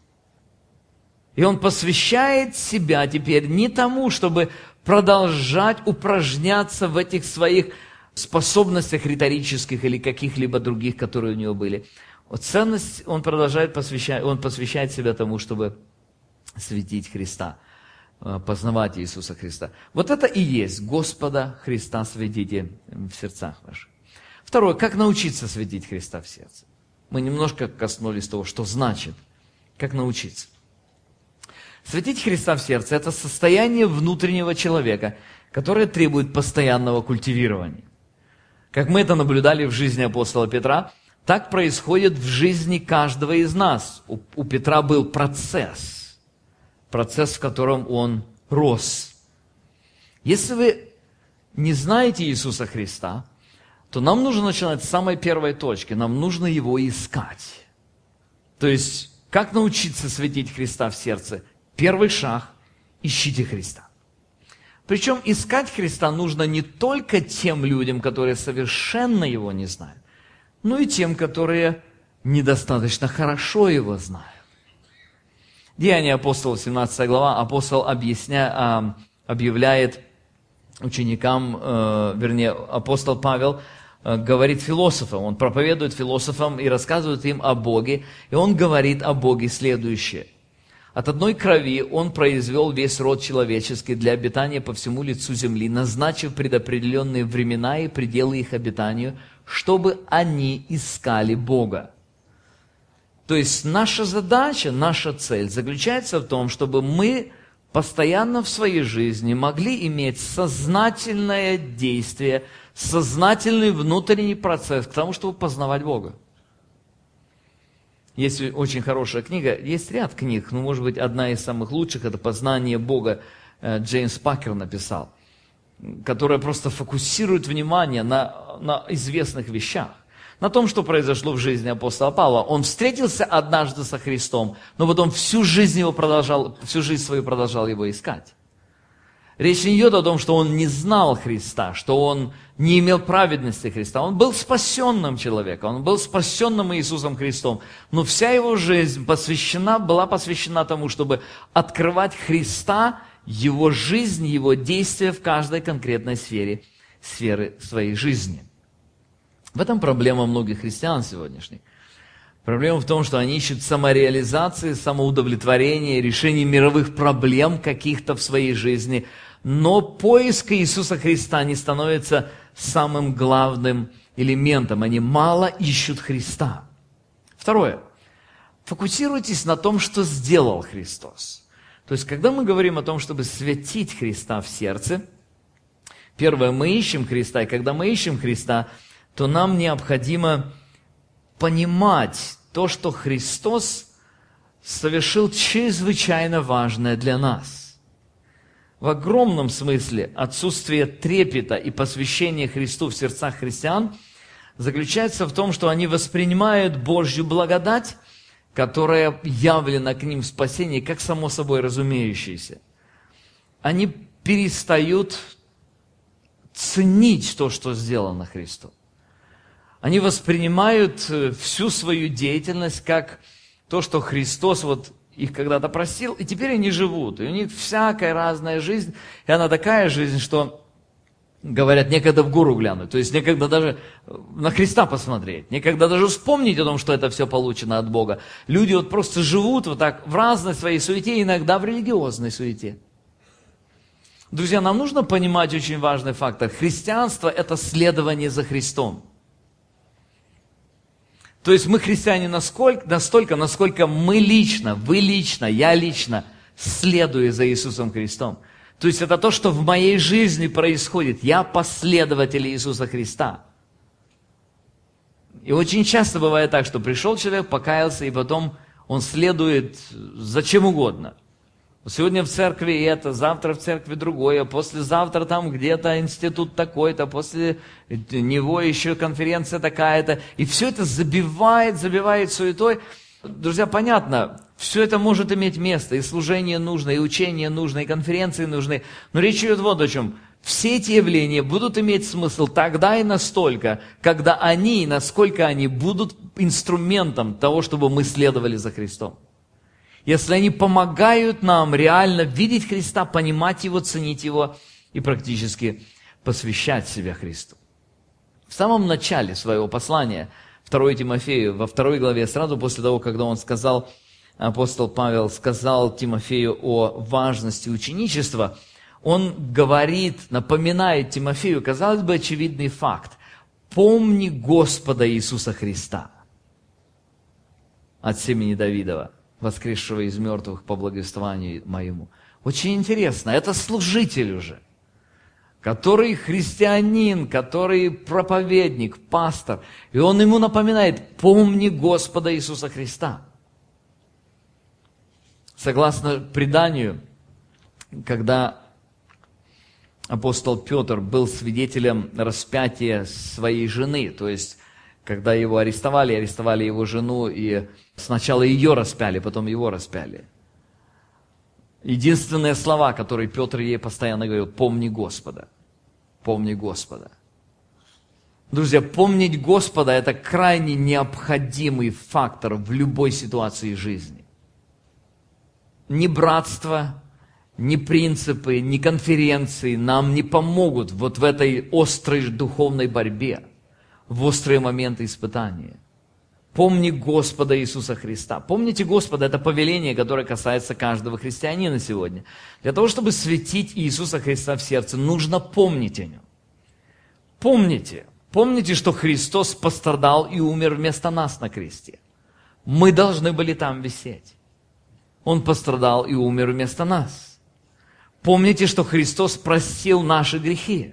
И он посвящает себя теперь не тому, чтобы продолжать упражняться в этих своих способностях риторических или каких-либо других, которые у него были. Вот ценность он посвящает себя тому, чтобы светить Христа, познавать Иисуса Христа. Вот это и есть Господа Христа светите в сердцах ваших. Второе, как научиться светить Христа в сердце? Мы немножко коснулись того, что значит, как научиться. Светить Христа в сердце – это состояние внутреннего человека, которое требует постоянного культивирования. Как мы это наблюдали в жизни апостола Петра, так происходит в жизни каждого из нас. У Петра был процесс, в котором он рос. Если вы не знаете Иисуса Христа, то нам нужно начинать с самой первой точки. Нам нужно Его искать. То есть, как научиться светить Христа в сердце? Первый шаг – ищите Христа. Причем искать Христа нужно не только тем людям, которые совершенно Его не знают, но и тем, которые недостаточно хорошо Его знают. Деяния апостолов, 17 глава, апостол объявляет ученикам, апостол Павел говорит философам, он проповедует философам и рассказывает им о Боге, и он говорит о Боге следующее. От одной крови Он произвел весь род человеческий для обитания по всему лицу земли, назначив предопределенные времена и пределы их обитанию, чтобы они искали Бога. То есть наша задача, наша цель заключается в том, чтобы мы постоянно в своей жизни могли иметь сознательное действие, сознательный внутренний процесс к тому, чтобы познавать Бога. Есть очень хорошая книга, есть ряд книг, но, может быть, одна из самых лучших – это «Познание Бога», Джеймс Пакер написал, которая просто фокусирует внимание на известных вещах. На том, что произошло в жизни апостола Павла. Он встретился однажды со Христом, но потом всю жизнь свою продолжал его искать. Речь не идет о том, что он не знал Христа, что он не имел праведности Христа. Он был спасенным человеком, он был спасенным Иисусом Христом. Но вся его жизнь была посвящена тому, чтобы открывать Христа, его жизнь, его действия в каждой конкретной сферы своей жизни. В этом проблема многих христиан сегодняшних. Проблема в том, что они ищут самореализации, самоудовлетворения, решения мировых проблем каких-то в своей жизни, но поиск Иисуса Христа не становится самым главным элементом. Они мало ищут Христа. Второе. Фокусируйтесь на том, что сделал Христос. То есть, когда мы говорим о том, чтобы святить Христа в сердце, первое, мы ищем Христа, и когда мы ищем Христа, то нам необходимо понимать то, что Христос совершил чрезвычайно важное для нас. В огромном смысле отсутствие трепета и посвящения Христу в сердцах христиан заключается в том, что они воспринимают Божью благодать, которая явлена к ним в спасении, как само собой разумеющееся. Они перестают ценить то, что сделано Христом. Они воспринимают всю свою деятельность как то, что Христос их когда-то простил, и теперь они живут. И у них всякая разная жизнь, и она такая жизнь, что, говорят, некогда в гору глянуть, то есть некогда даже на Христа посмотреть, некогда даже вспомнить о том, что это все получено от Бога. Люди просто живут так в разной своей суете, иногда в религиозной суете. Друзья, нам нужно понимать очень важный фактор. Христианство – это следование за Христом. То есть мы христиане настолько, насколько мы лично, вы лично, я лично следую за Иисусом Христом. То есть это то, что в моей жизни происходит. Я последователь Иисуса Христа. И очень часто бывает так, что пришел человек, покаялся, и потом он следует за чем угодно. Сегодня в церкви это, завтра в церкви другое, послезавтра там где-то институт такой-то, после него еще конференция такая-то. И все это забивает суетой. Друзья, понятно, все это может иметь место, и служение нужно, и учение нужно, и конференции нужны. Но речь идет вот о чем. Все эти явления будут иметь смысл тогда и настолько, когда они, и насколько они будут инструментом того, чтобы мы следовали за Христом. Если они помогают нам реально видеть Христа, понимать Его, ценить Его и практически посвящать себя Христу. В самом начале своего послания, 2 Тимофею, во 2 главе, сразу после того, когда он сказал, апостол Павел сказал Тимофею о важности ученичества, он говорит, напоминает Тимофею, казалось бы, очевидный факт. Помни Господа Иисуса Христа от семени Давидова, воскресшего из мертвых по благовествованию моему. Очень интересно, это служитель уже, который христианин, который проповедник, пастор, и он ему напоминает, помни Господа Иисуса Христа. Согласно преданию, когда апостол Петр был свидетелем распятия своей жены, то есть когда его арестовали его жену, и сначала ее распяли, потом его распяли. Единственные слова, которые Петр ей постоянно говорил, помни Господа, помни Господа. Друзья, помнить Господа – это крайне необходимый фактор в любой ситуации жизни. Ни братство, ни принципы, ни конференции нам не помогут вот в этой острой духовной борьбе, в острые моменты испытания. Помни Господа Иисуса Христа. Помните Господа, это повеление, которое касается каждого христианина сегодня. Для того, чтобы светить Иисуса Христа в сердце, нужно помнить о Нем. Помните, что Христос пострадал и умер вместо нас на кресте. Мы должны были там висеть. Он пострадал и умер вместо нас. Помните, что Христос простил наши грехи.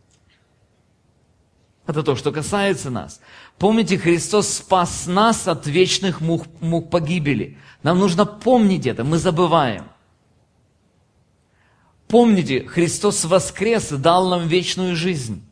Это то, что касается нас. Помните, Христос спас нас от вечных мук погибели. Нам нужно помнить это, мы забываем. Помните, Христос воскрес и дал нам вечную жизнь.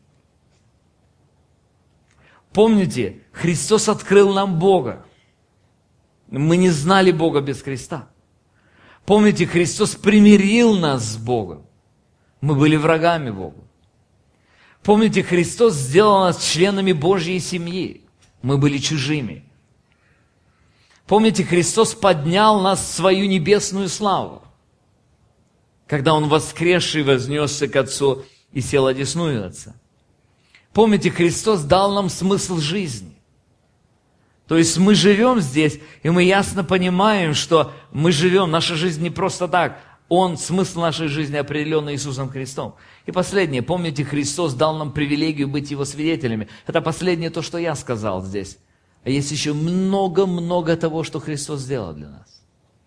Помните, Христос открыл нам Бога. Мы не знали Бога без Христа. Помните, Христос примирил нас с Богом. Мы были врагами Богу. Помните, Христос сделал нас членами Божьей семьи. Мы были чужими. Помните, Христос поднял нас в свою небесную славу, когда Он воскресший вознесся к Отцу и сел одесную Отца. Помните, Христос дал нам смысл жизни. То есть мы живем здесь, и мы ясно понимаем, что мы живем, наша жизнь не просто так. Смысл нашей жизни определен Иисусом Христом. И последнее, помните, Христос дал нам привилегию быть Его свидетелями. Это последнее то, что я сказал здесь. А есть еще много-много того, что Христос сделал для нас.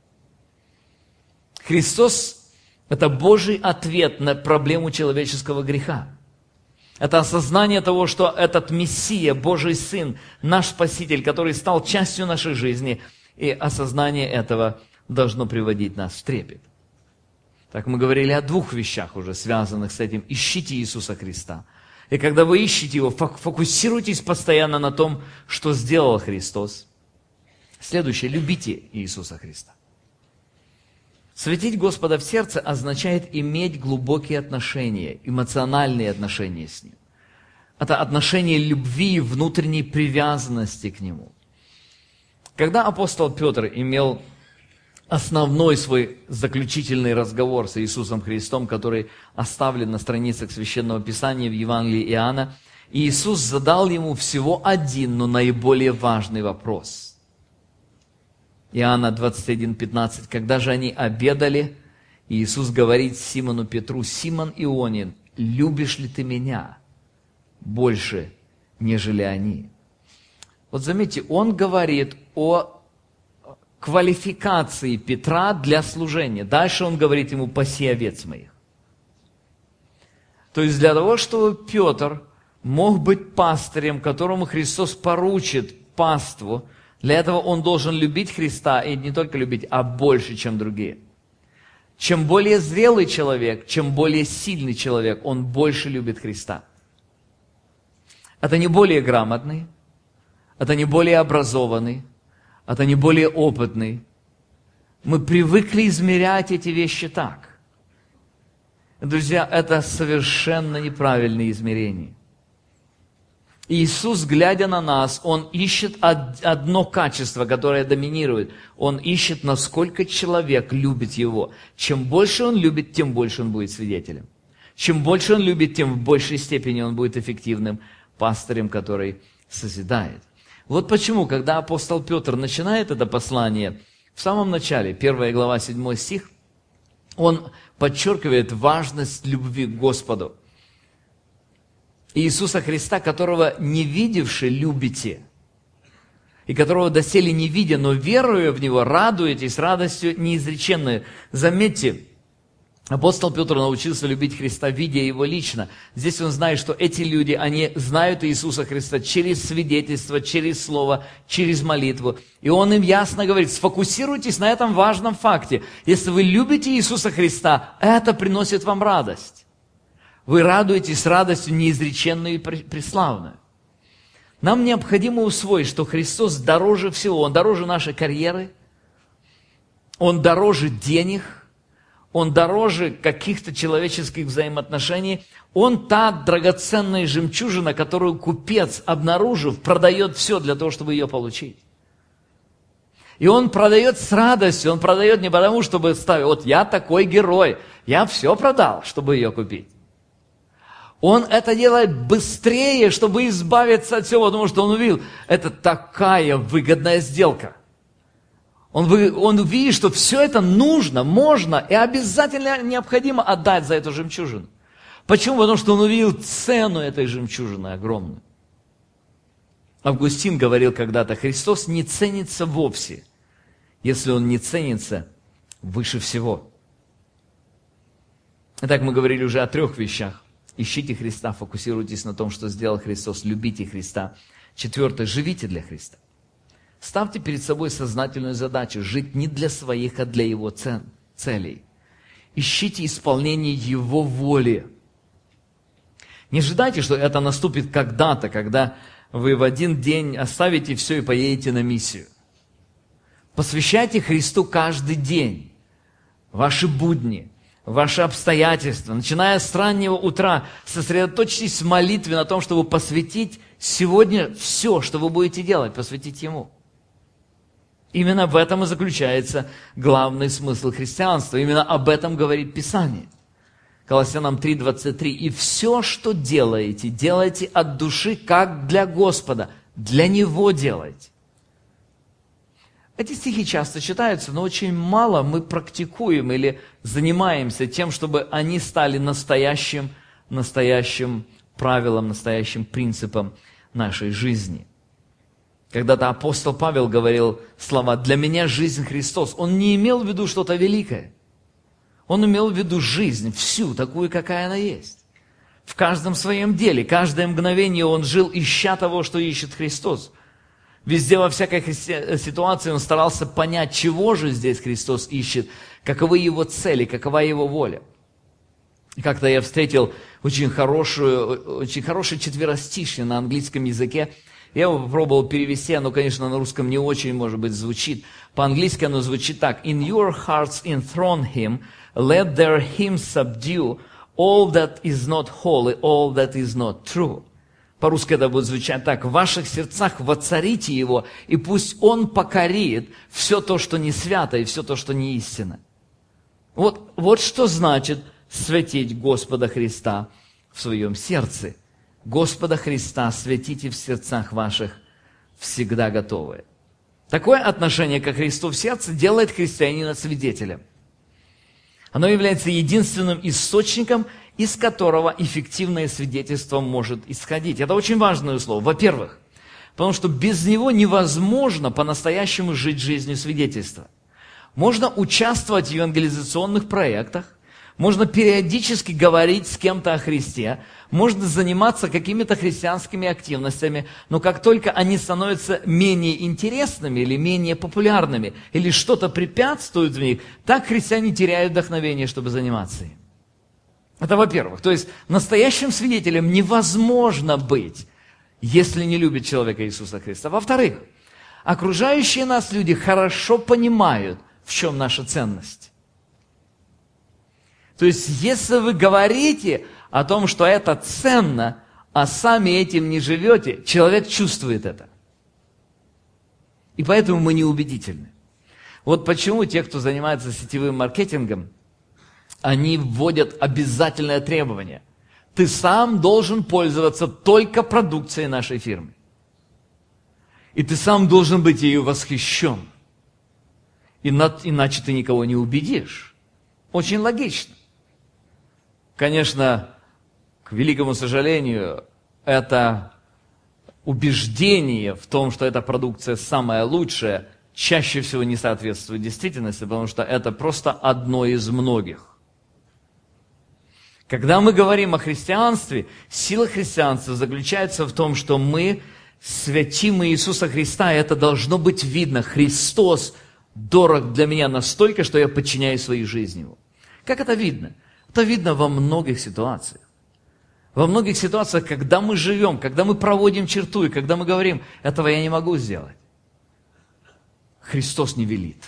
Христос – это Божий ответ на проблему человеческого греха. Это осознание того, что этот Мессия, Божий Сын, наш Спаситель, который стал частью нашей жизни, и осознание этого должно приводить нас в трепет. Так мы говорили о двух вещах уже, связанных с этим. Ищите Иисуса Христа. И когда вы ищете Его, фокусируйтесь постоянно на том, что сделал Христос. Следующее, любите Иисуса Христа. Светить Господа в сердце означает иметь глубокие отношения, эмоциональные отношения с Ним. Это отношение любви и внутренней привязанности к Нему. Когда апостол Петр имел основной свой заключительный разговор с Иисусом Христом, который оставлен на страницах Священного Писания в Евангелии Иоанна, Иисус задал ему всего один, но наиболее важный вопрос. Иоанна 21:15. Когда же они обедали, Иисус говорит Симону Петру: «Симон Ионин, любишь ли ты меня больше, нежели они?» Вот заметьте, Он говорит о квалификации Петра для служения. Дальше Он говорит ему: «Паси овец моих». То есть для того, чтобы Петр мог быть пастырем, которому Христос поручит паству, для этого он должен любить Христа, и не только любить, а больше, чем другие. Чем более зрелый человек, чем более сильный человек, он больше любит Христа. Это не более грамотный, это не более образованный, это не более опытный. Мы привыкли измерять эти вещи так. Друзья, это совершенно неправильные измерения. Иисус, глядя на нас, Он ищет одно качество, которое доминирует. Он ищет, насколько человек любит Его. Чем больше он любит, тем больше он будет свидетелем. Чем больше он любит, тем в большей степени он будет эффективным пастырем, который созидает. Вот почему, когда апостол Петр начинает это послание, в самом начале, 1 глава, 7 стих, он подчеркивает важность любви к Господу. Иисуса Христа, которого не видевши любите, и которого доселе не видя, но веруя в Него, радуетесь радостью неизреченной. Заметьте, апостол Петр научился любить Христа, видя Его лично. Здесь он знает, что эти люди, они знают Иисуса Христа через свидетельство, через слово, через молитву. И он им ясно говорит: сфокусируйтесь на этом важном факте. Если вы любите Иисуса Христа, это приносит вам радость. Вы радуетесь радостью неизреченную и преславную. Нам необходимо усвоить, что Христос дороже всего. Он дороже нашей карьеры, Он дороже денег, Он дороже каких-то человеческих взаимоотношений. Он та драгоценная жемчужина, которую купец, обнаружив, продает все для того, чтобы ее получить. И он продает с радостью, он продает не потому, чтобы ставить: вот я такой герой, я все продал, чтобы ее купить. Он это делает быстрее, чтобы избавиться от всего, потому что он увидел, это такая выгодная сделка. Он увидит, что все это нужно, можно и обязательно необходимо отдать за эту жемчужину. Почему? Потому что он увидел цену этой жемчужины огромную. Августин говорил когда-то: Христос не ценится вовсе, если Он не ценится выше всего. Итак, мы говорили уже о 3 вещах. Ищите Христа, фокусируйтесь на том, что сделал Христос, любите Христа. 4. Живите для Христа. Ставьте перед собой сознательную задачу жить не для своих, а для Его целей. Ищите исполнение Его воли. Не ожидайте, что это наступит когда-то, когда вы в один день оставите все и поедете на миссию. Посвящайте Христу каждый день, ваши будни, ваши обстоятельства. Начиная с раннего утра, сосредоточьтесь в молитве на том, чтобы посвятить сегодня все, что вы будете делать, посвятить Ему. Именно в этом и заключается главный смысл христианства. Именно об этом говорит Писание. Колоссянам 3:23. «И все, что делаете, делайте от души, как для Господа, для Него делайте». Эти стихи часто читаются, но очень мало мы практикуем или занимаемся тем, чтобы они стали настоящим правилом, настоящим принципом нашей жизни. Когда-то апостол Павел говорил слова «для меня жизнь Христос». Он не имел в виду что-то великое. Он имел в виду жизнь, всю, такую, какая она есть. В каждом своем деле, каждое мгновение он жил, ища того, что ищет Христос. Везде, во всякой ситуации он старался понять, чего же здесь Христос ищет, каковы его цели, какова его воля. Как-то я встретил очень хорошее четверостишье на английском языке. Я его попробовал перевести, оно, конечно, на русском не очень, может быть, звучит. По-английски оно звучит так. «In your hearts enthrone him, let their hymns subdue all that is not holy, all that is not true». По-русски это будет звучать так. «В ваших сердцах воцарите его, и пусть он покорит все то, что не свято, и все то, что не истинно». Вот что значит святить Господа Христа в своем сердце. Господа Христа святите в сердцах ваших, всегда готовые. Такое отношение ко Христу в сердце делает христианина свидетелем. Оно является единственным источником, из которого эффективное свидетельство может исходить. Это очень важное слово. Во-первых, потому что без него невозможно по-настоящему жить жизнью свидетельства. Можно участвовать в евангелизационных проектах, можно периодически говорить с кем-то о Христе, можно заниматься какими-то христианскими активностями, но как только они становятся менее интересными или менее популярными, или что-то препятствует в них, так христиане теряют вдохновение, чтобы заниматься им. Это во-первых. То есть настоящим свидетелем невозможно быть, если не любит человека Иисуса Христа. Во-вторых, окружающие нас люди хорошо понимают, в чем наша ценность. То есть, если вы говорите о том, что это ценно, а сами этим не живете, человек чувствует это. И поэтому мы неубедительны. Вот почему те, кто занимается сетевым маркетингом, они вводят обязательное требование. Ты сам должен пользоваться только продукцией нашей фирмы. И ты сам должен быть ею восхищен. Иначе ты никого не убедишь. Очень логично. Конечно, к великому сожалению, это убеждение в том, что эта продукция самая лучшая, чаще всего не соответствует действительности, потому что это просто одно из многих. Когда мы говорим о христианстве, сила христианства заключается в том, что мы святим Иисуса Христа, и это должно быть видно. Христос дорог для меня настолько, что я подчиняю своей жизни Ему. Как это видно? Это видно во многих ситуациях. Во многих ситуациях, когда мы живем, когда мы проводим черту, и когда мы говорим, этого я не могу сделать. Христос не велит.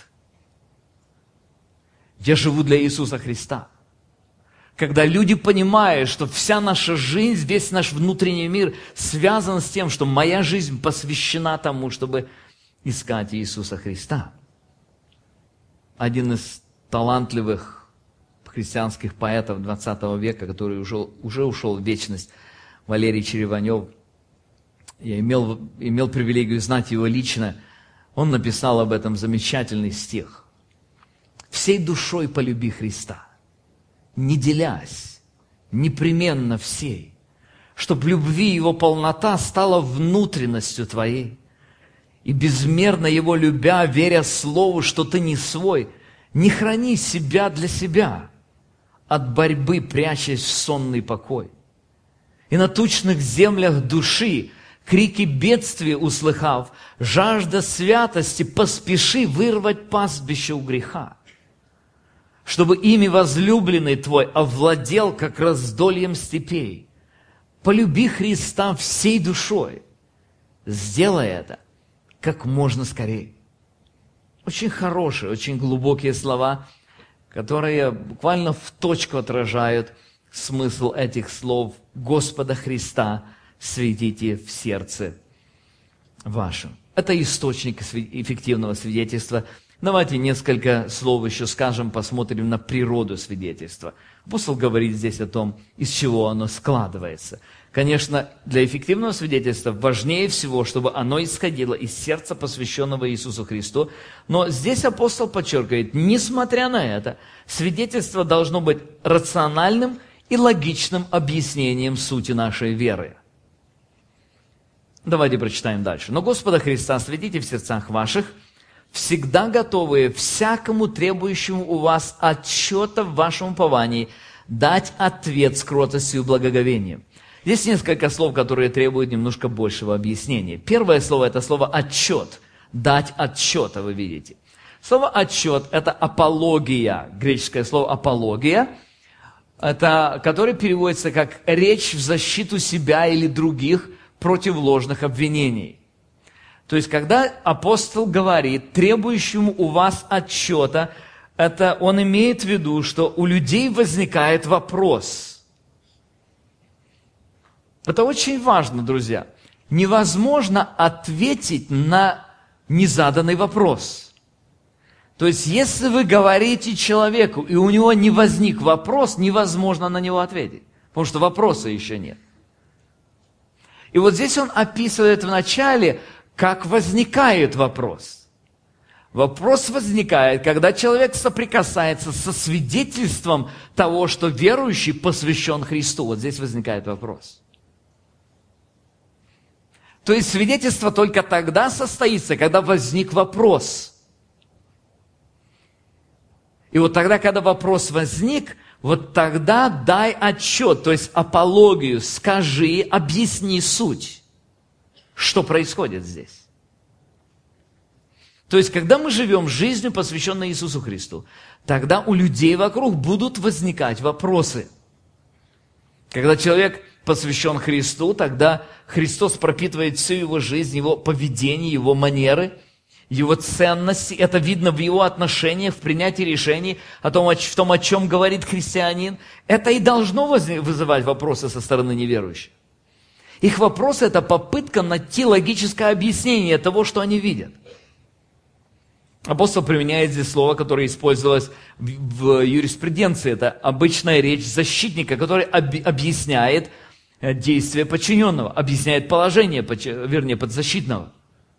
Я живу для Иисуса Христа. Когда люди понимают, что вся наша жизнь, весь наш внутренний мир связан с тем, что моя жизнь посвящена тому, чтобы искать Иисуса Христа. Один из талантливых христианских поэтов 20 века, который уже ушел в вечность, Валерий Череванев, я имел привилегию знать его лично, он написал об этом замечательный стих. «Всей душой полюби Христа, не делясь, непременно всей, чтобы любви Его полнота стала внутренностью твоей. И безмерно Его любя, веря Слову, что ты не свой, не храни себя для себя, от борьбы прячась в сонный покой. И на тучных землях души, крики бедствия услыхав, жажда святости, поспеши вырвать пастбище у греха, чтобы ими возлюбленный твой овладел, как раздольем степей. Полюби Христа всей душой. Сделай это как можно скорее. Очень хорошие, очень глубокие слова, которые буквально в точку отражают смысл этих слов. Господа Христа светите в сердце вашем. Это источник эффективного свидетельства. Давайте несколько слов еще скажем, посмотрим на природу свидетельства. Апостол говорит здесь о том, из чего оно складывается. Конечно, для эффективного свидетельства важнее всего, чтобы оно исходило из сердца, посвященного Иисусу Христу. Но здесь апостол подчеркивает, несмотря на это, свидетельство должно быть рациональным и логичным объяснением сути нашей веры. Давайте прочитаем дальше. «Но Господа Христа светите в сердцах ваших, всегда готовые всякому требующему у вас отчета в вашем уповании дать ответ с кротостью и благоговением». Здесь несколько слов, которые требуют немножко большего объяснения. Первое слово – это слово «отчет». Дать отчета, вы видите. Слово «отчет» – это апология, греческое слово «апология», которое переводится как «речь в защиту себя или других против ложных обвинений». То есть, когда апостол говорит, требующему у вас отчета, это он имеет в виду, что у людей возникает вопрос. Это очень важно, друзья. Невозможно ответить на незаданный вопрос. То есть, если вы говорите человеку, и у него не возник вопрос, невозможно на него ответить, потому что вопроса еще нет. И вот здесь он описывает вначале, как возникает вопрос. Вопрос возникает, когда человек соприкасается со свидетельством того, что верующий посвящен Христу. Вот здесь возникает вопрос. То есть свидетельство только тогда состоится, когда возник вопрос. И вот тогда, когда вопрос возник, вот тогда дай отчет, то есть апологию, скажи, объясни суть, что происходит здесь. То есть, когда мы живем жизнью, посвященной Иисусу Христу, тогда у людей вокруг будут возникать вопросы. Когда человек посвящен Христу, тогда Христос пропитывает всю его жизнь, его поведение, его манеры, его ценности. Это видно в его отношениях, в принятии решений, в том, о чем говорит христианин. Это и должно вызывать вопросы со стороны неверующих. Их вопросы – это попытка найти логическое объяснение того, что они видят. Апостол применяет здесь слово, которое использовалось в юриспруденции. Это обычная речь защитника, который объясняет действие подчиненного, объясняет положение, подзащитного.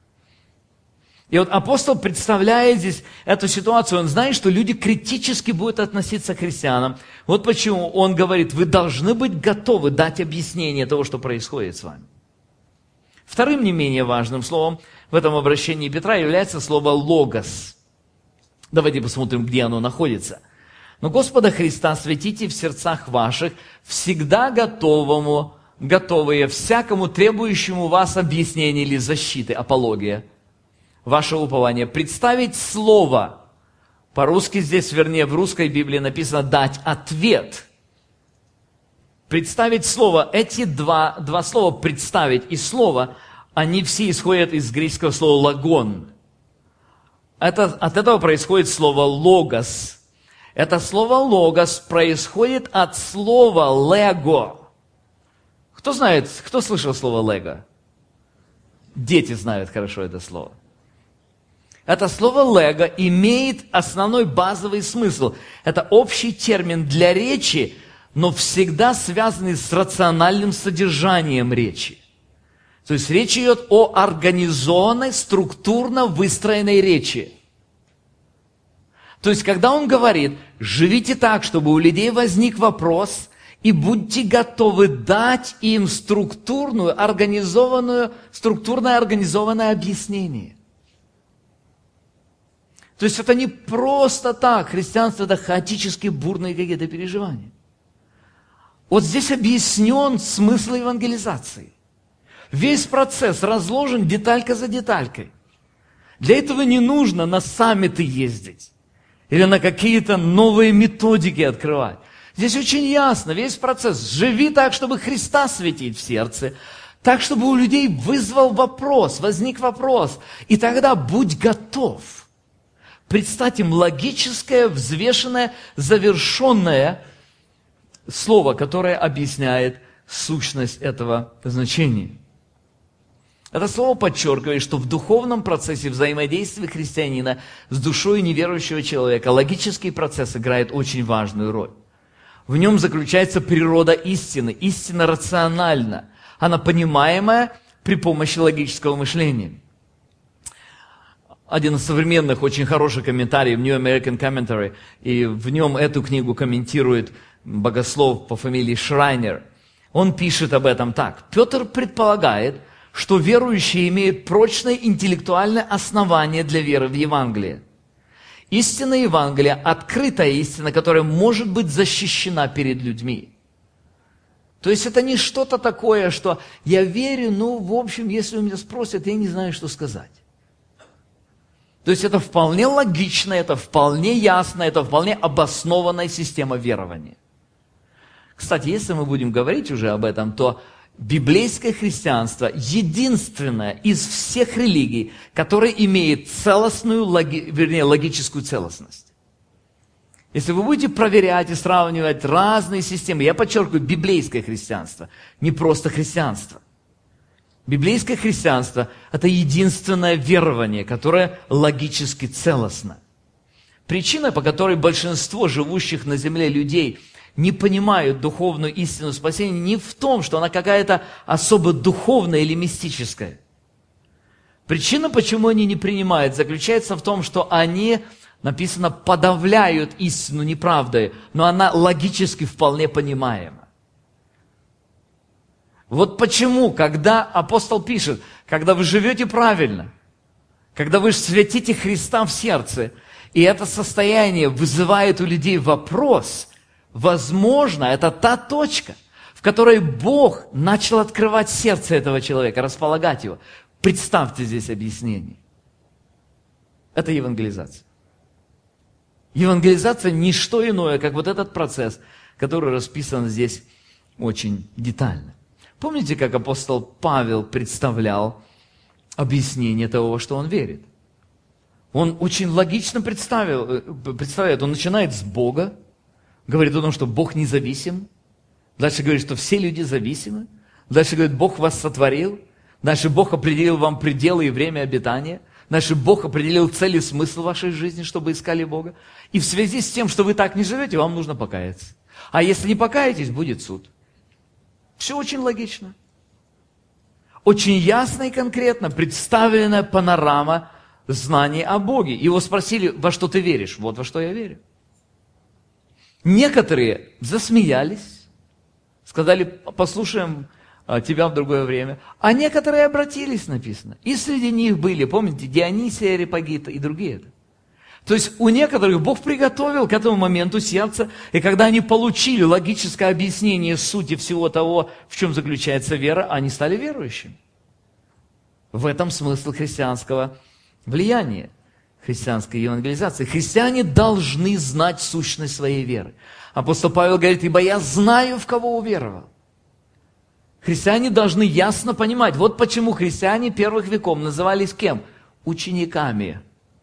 И вот апостол представляет здесь эту ситуацию. Он знает, что люди критически будут относиться к христианам. Вот почему он говорит, вы должны быть готовы дать объяснение того, что происходит с вами. Вторым не менее важным словом в этом обращении Петра является слово «логос». Давайте посмотрим, где оно находится. «Но Господа Христа светите в сердцах ваших, всегда готовые всякому требующему вас объяснения или защиты, апология, ваше упование, представить слово». По-русски здесь, вернее, в русской Библии написано «дать ответ». Представить слово. Эти два слова «представить» и «слово», они все исходят из греческого слова «логон». От этого происходит слово «логос». Это слово «логос» происходит от слова «лего». Кто знает, кто слышал слово «лего»? Дети знают хорошо это слово. Это слово «лего» имеет основной базовый смысл. Это общий термин для речи, но всегда связанный с рациональным содержанием речи. То есть речь идет о организованной, структурно выстроенной речи. То есть, когда он говорит, живите так, чтобы у людей возник вопрос, И будьте готовы дать им структурное организованное объяснение. То есть это не просто так. Христианство – это хаотически бурные какие-то переживания. Вот здесь объяснен смысл евангелизации. Весь процесс разложен деталька за деталькой. Для этого не нужно на саммиты ездить или на какие-то новые методики открывать. Здесь очень ясно, весь процесс. Живи так, чтобы Христа светить в сердце, так, чтобы у людей возник вопрос. И тогда будь готов предстать им логическое, взвешенное, завершенное слово, которое объясняет сущность этого значения. Это слово подчеркивает, что в духовном процессе взаимодействия христианина с душой неверующего человека логический процесс играет очень важную роль. В нем заключается природа истины. Истина рациональна. Она понимаемая при помощи логического мышления. Один из современных, очень хороших комментариев, New American Commentary, и в нем эту книгу комментирует богослов по фамилии Шрайнер. Он пишет об этом так. Петр предполагает, что верующие имеют прочное интеллектуальное основание для веры в Евангелие. Истина Евангелия – открытая истина, которая может быть защищена перед людьми. То есть это не что-то такое, что я верю, в общем, если у меня спросят, я не знаю, что сказать. То есть это вполне логично, это вполне ясно, это вполне обоснованная система верования. Кстати, если мы будем говорить уже об этом, то библейское христианство единственное из всех религий, которое имеет логическую целостность. Если вы будете проверять и сравнивать разные системы, я подчеркиваю, библейское христианство, не просто христианство. Библейское христианство – это единственное верование, которое логически целостно. Причина, по которой большинство живущих на земле людей не понимают духовную истину спасения, не в том, что она какая-то особо духовная или мистическая. Причина, почему они не принимают, заключается в том, что они, написано, подавляют истину неправдой, но она логически вполне понимаема. Вот почему, когда апостол пишет, когда вы живете правильно, когда вы святите Христа в сердце, и это состояние вызывает у людей вопрос, возможно, это та точка, в которой Бог начал открывать сердце этого человека, располагать его. Представьте здесь объяснение. Это евангелизация. Евангелизация не что иное, как вот этот процесс, который расписан здесь очень детально. Помните, как апостол Павел представлял объяснение того, во что он верит? Он очень логично представляет, он начинает с Бога, говорит о том, что Бог независим. Дальше говорит, что все люди зависимы. Дальше говорит, Бог вас сотворил. Дальше Бог определил вам пределы и время обитания. Дальше Бог определил цель и смысл вашей жизни, чтобы искали Бога. И в связи с тем, что вы так не живете, вам нужно покаяться. А если не покаетесь, будет суд. Все очень логично. Очень ясно и конкретно представленная панорама знаний о Боге. Его спросили, во что ты веришь? Вот во что я верю. Некоторые засмеялись, сказали, послушаем тебя в другое время. А некоторые обратились, написано. И среди них были, помните, Дионисий, Ареопагита и другие. То есть у некоторых Бог приготовил к этому моменту сердце, и когда они получили логическое объяснение сути всего того, в чем заключается вера, они стали верующими. В этом смысл христианского влияния, христианской евангелизации. Христиане должны знать сущность своей веры. Апостол Павел говорит, ибо я знаю, в кого уверовал. Христиане должны ясно понимать, вот почему христиане первых веков назывались кем? Учениками.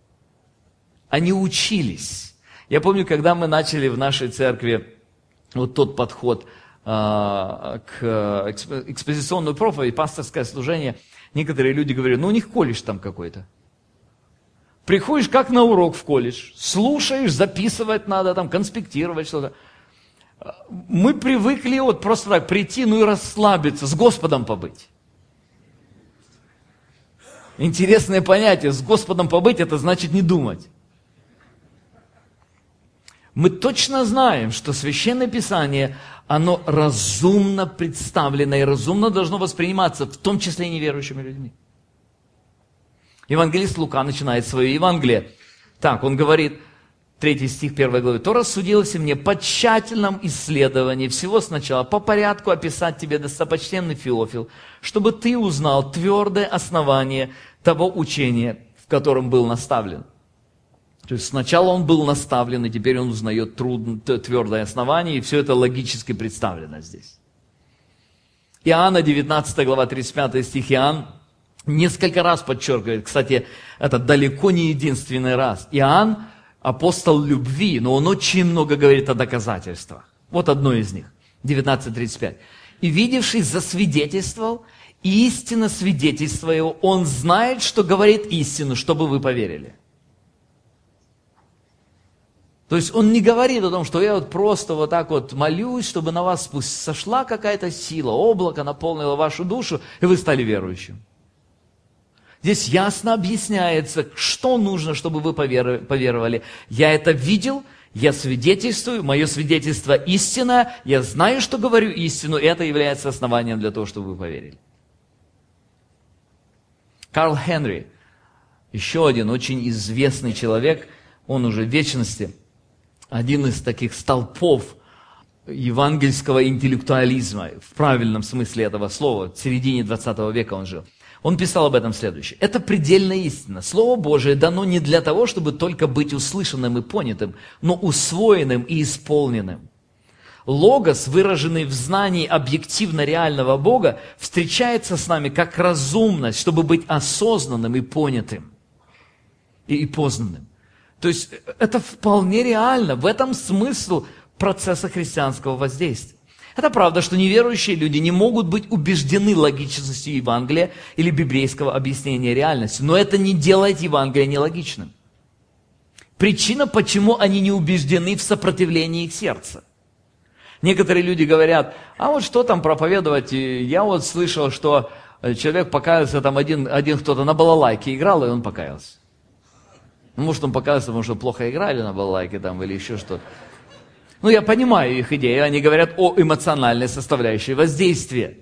Они учились. Я помню, когда мы начали в нашей церкви вот тот подход к экспозиционную проповедь, пасторское служение, некоторые люди говорят, у них колледж там какой-то. Приходишь как на урок в колледж, слушаешь, записывать надо, там, конспектировать что-то. Мы привыкли вот просто так прийти, и расслабиться, с Господом побыть. Интересное понятие, с Господом побыть, это значит не думать. Мы точно знаем, что Священное Писание, оно разумно представлено и разумно должно восприниматься, в том числе и неверующими людьми. Евангелист Лука начинает свое Евангелие. Так, он говорит, 3 стих 1 главы. «То рассудилось мне по тщательном исследовании всего сначала, по порядку описать тебе, достопочтенный Феофил, чтобы ты узнал твердое основание того учения, в котором был наставлен». То есть сначала он был наставлен, и теперь он узнает твердое основание, и все это логически представлено здесь. Иоанна, 19 глава, 35 стих, Иоанн несколько раз подчеркивает, кстати, это далеко не единственный раз. Иоанн апостол любви, но он очень много говорит о доказательствах. Вот одно из них, 19:35. «И видевший засвидетельствовал, и истинно свидетельство его, он знает, что говорит истину, чтобы вы поверили». То есть он не говорит о том, что я вот просто вот так вот молюсь, чтобы на вас пусть сошла какая-то сила, облако наполнило вашу душу, и вы стали верующим. Здесь ясно объясняется, что нужно, чтобы вы поверовали. Я это видел, я свидетельствую, мое свидетельство истинное, я знаю, что говорю истину, и это является основанием для того, чтобы вы поверили. Карл Хенри, еще один очень известный человек, он уже в вечности, один из таких столпов евангельского интеллектуализма, в правильном смысле этого слова, в середине 20 века он жил. Он писал об этом следующее. «Это предельная истина. Слово Божие дано не для того, чтобы только быть услышанным и понятым, но усвоенным и исполненным. Логос, выраженный в знании объективно реального Бога, встречается с нами как разумность, чтобы быть осознанным и понятым, и познанным». То есть это вполне реально. В этом смысл процесса христианского воздействия. Это правда, что неверующие люди не могут быть убеждены логичностью Евангелия или библейского объяснения реальности, но это не делает Евангелие нелогичным. Причина, почему они не убеждены в сопротивлении их сердца. Некоторые люди говорят, а вот что там проповедовать, я вот слышал, что человек покаялся, там один кто-то на балалайке играл, и он покаялся. Может, он покаялся, потому что плохо играли на балалайке там или еще что-то. Ну, я понимаю их идеи, они говорят о эмоциональной составляющей воздействия.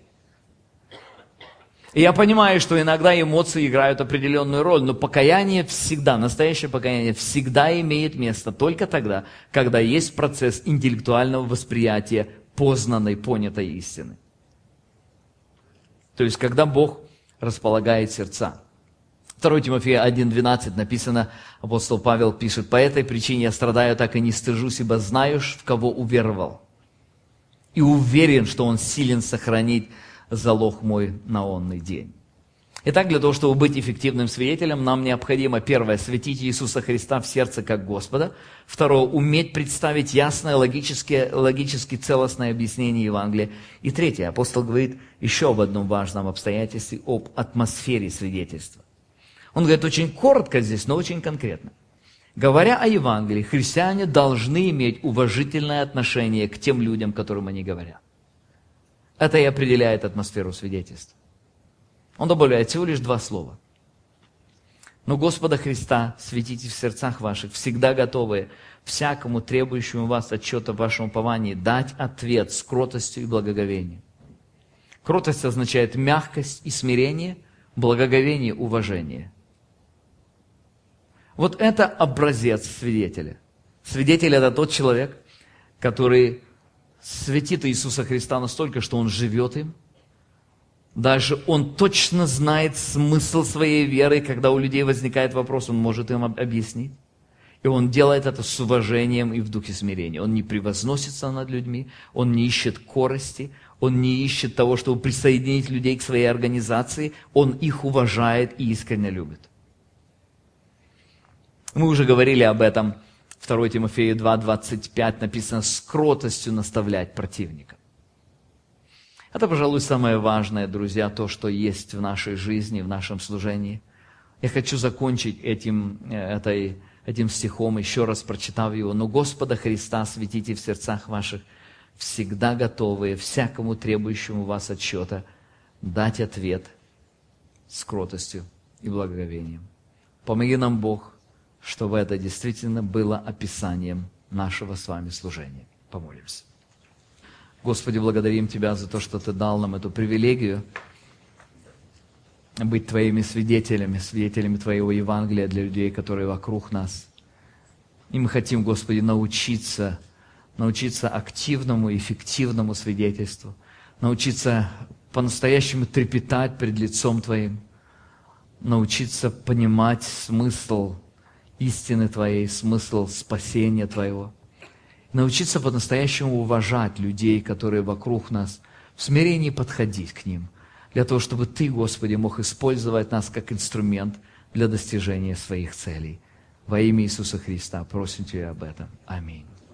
И я понимаю, что иногда эмоции играют определенную роль, но покаяние всегда, настоящее покаяние всегда имеет место только тогда, когда есть процесс интеллектуального восприятия познанной, понятой истины. То есть, когда Бог располагает сердца. 2 Тимофея 1:12 написано, апостол Павел пишет, «По этой причине я страдаю, так и не стыжусь, ибо знаю, в кого уверовал, и уверен, что он силен сохранить залог мой на онный день». Итак, для того, чтобы быть эффективным свидетелем, нам необходимо, первое, светить Иисуса Христа в сердце как Господа, второе, уметь представить ясное, логически целостное объяснение Евангелия, и третье, апостол говорит еще об одном важном обстоятельстве, об атмосфере свидетельства. Он говорит очень коротко здесь, но очень конкретно. Говоря о Евангелии, христиане должны иметь уважительное отношение к тем людям, которым они говорят. Это и определяет атмосферу свидетельства. Он добавляет всего лишь 2 слова. «Но Господа Христа светите в сердцах ваших, всегда готовые всякому требующему вас отчета в вашем уповании дать ответ с кротостью и благоговением». Кротость означает мягкость и смирение, благоговение – уважение. Вот это образец свидетеля. Свидетель – это тот человек, который светит Иисуса Христа настолько, что он живет им. Даже он точно знает смысл своей веры, когда у людей возникает вопрос, он может им объяснить. И он делает это с уважением и в духе смирения. Он не превозносится над людьми, он не ищет корысти, он не ищет того, чтобы присоединить людей к своей организации, он их уважает и искренне любит. Мы уже говорили об этом. 2 Тимофею 2:25 написано «с кротостью наставлять противника». Это, пожалуй, самое важное, друзья, то, что есть в нашей жизни, в нашем служении. Я хочу закончить этим стихом, еще раз прочитав его. «Но Господа Христа светите в сердцах ваших, всегда готовые всякому требующему вас отчета дать ответ с кротостью и благоговением». Помоги нам, Бог, чтобы это действительно было описанием нашего с вами служения. Помолимся. Господи, благодарим Тебя за то, что Ты дал нам эту привилегию быть Твоими свидетелями, свидетелями Твоего Евангелия для людей, которые вокруг нас. И мы хотим, Господи, научиться активному, эффективному свидетельству, научиться по-настоящему трепетать пред лицом Твоим, научиться понимать смысл истины Твоей, смысл спасения Твоего, научиться по-настоящему уважать людей, которые вокруг нас, в смирении подходить к ним, для того, чтобы Ты, Господи, мог использовать нас как инструмент для достижения своих целей. Во имя Иисуса Христа просим Тебя об этом. Аминь.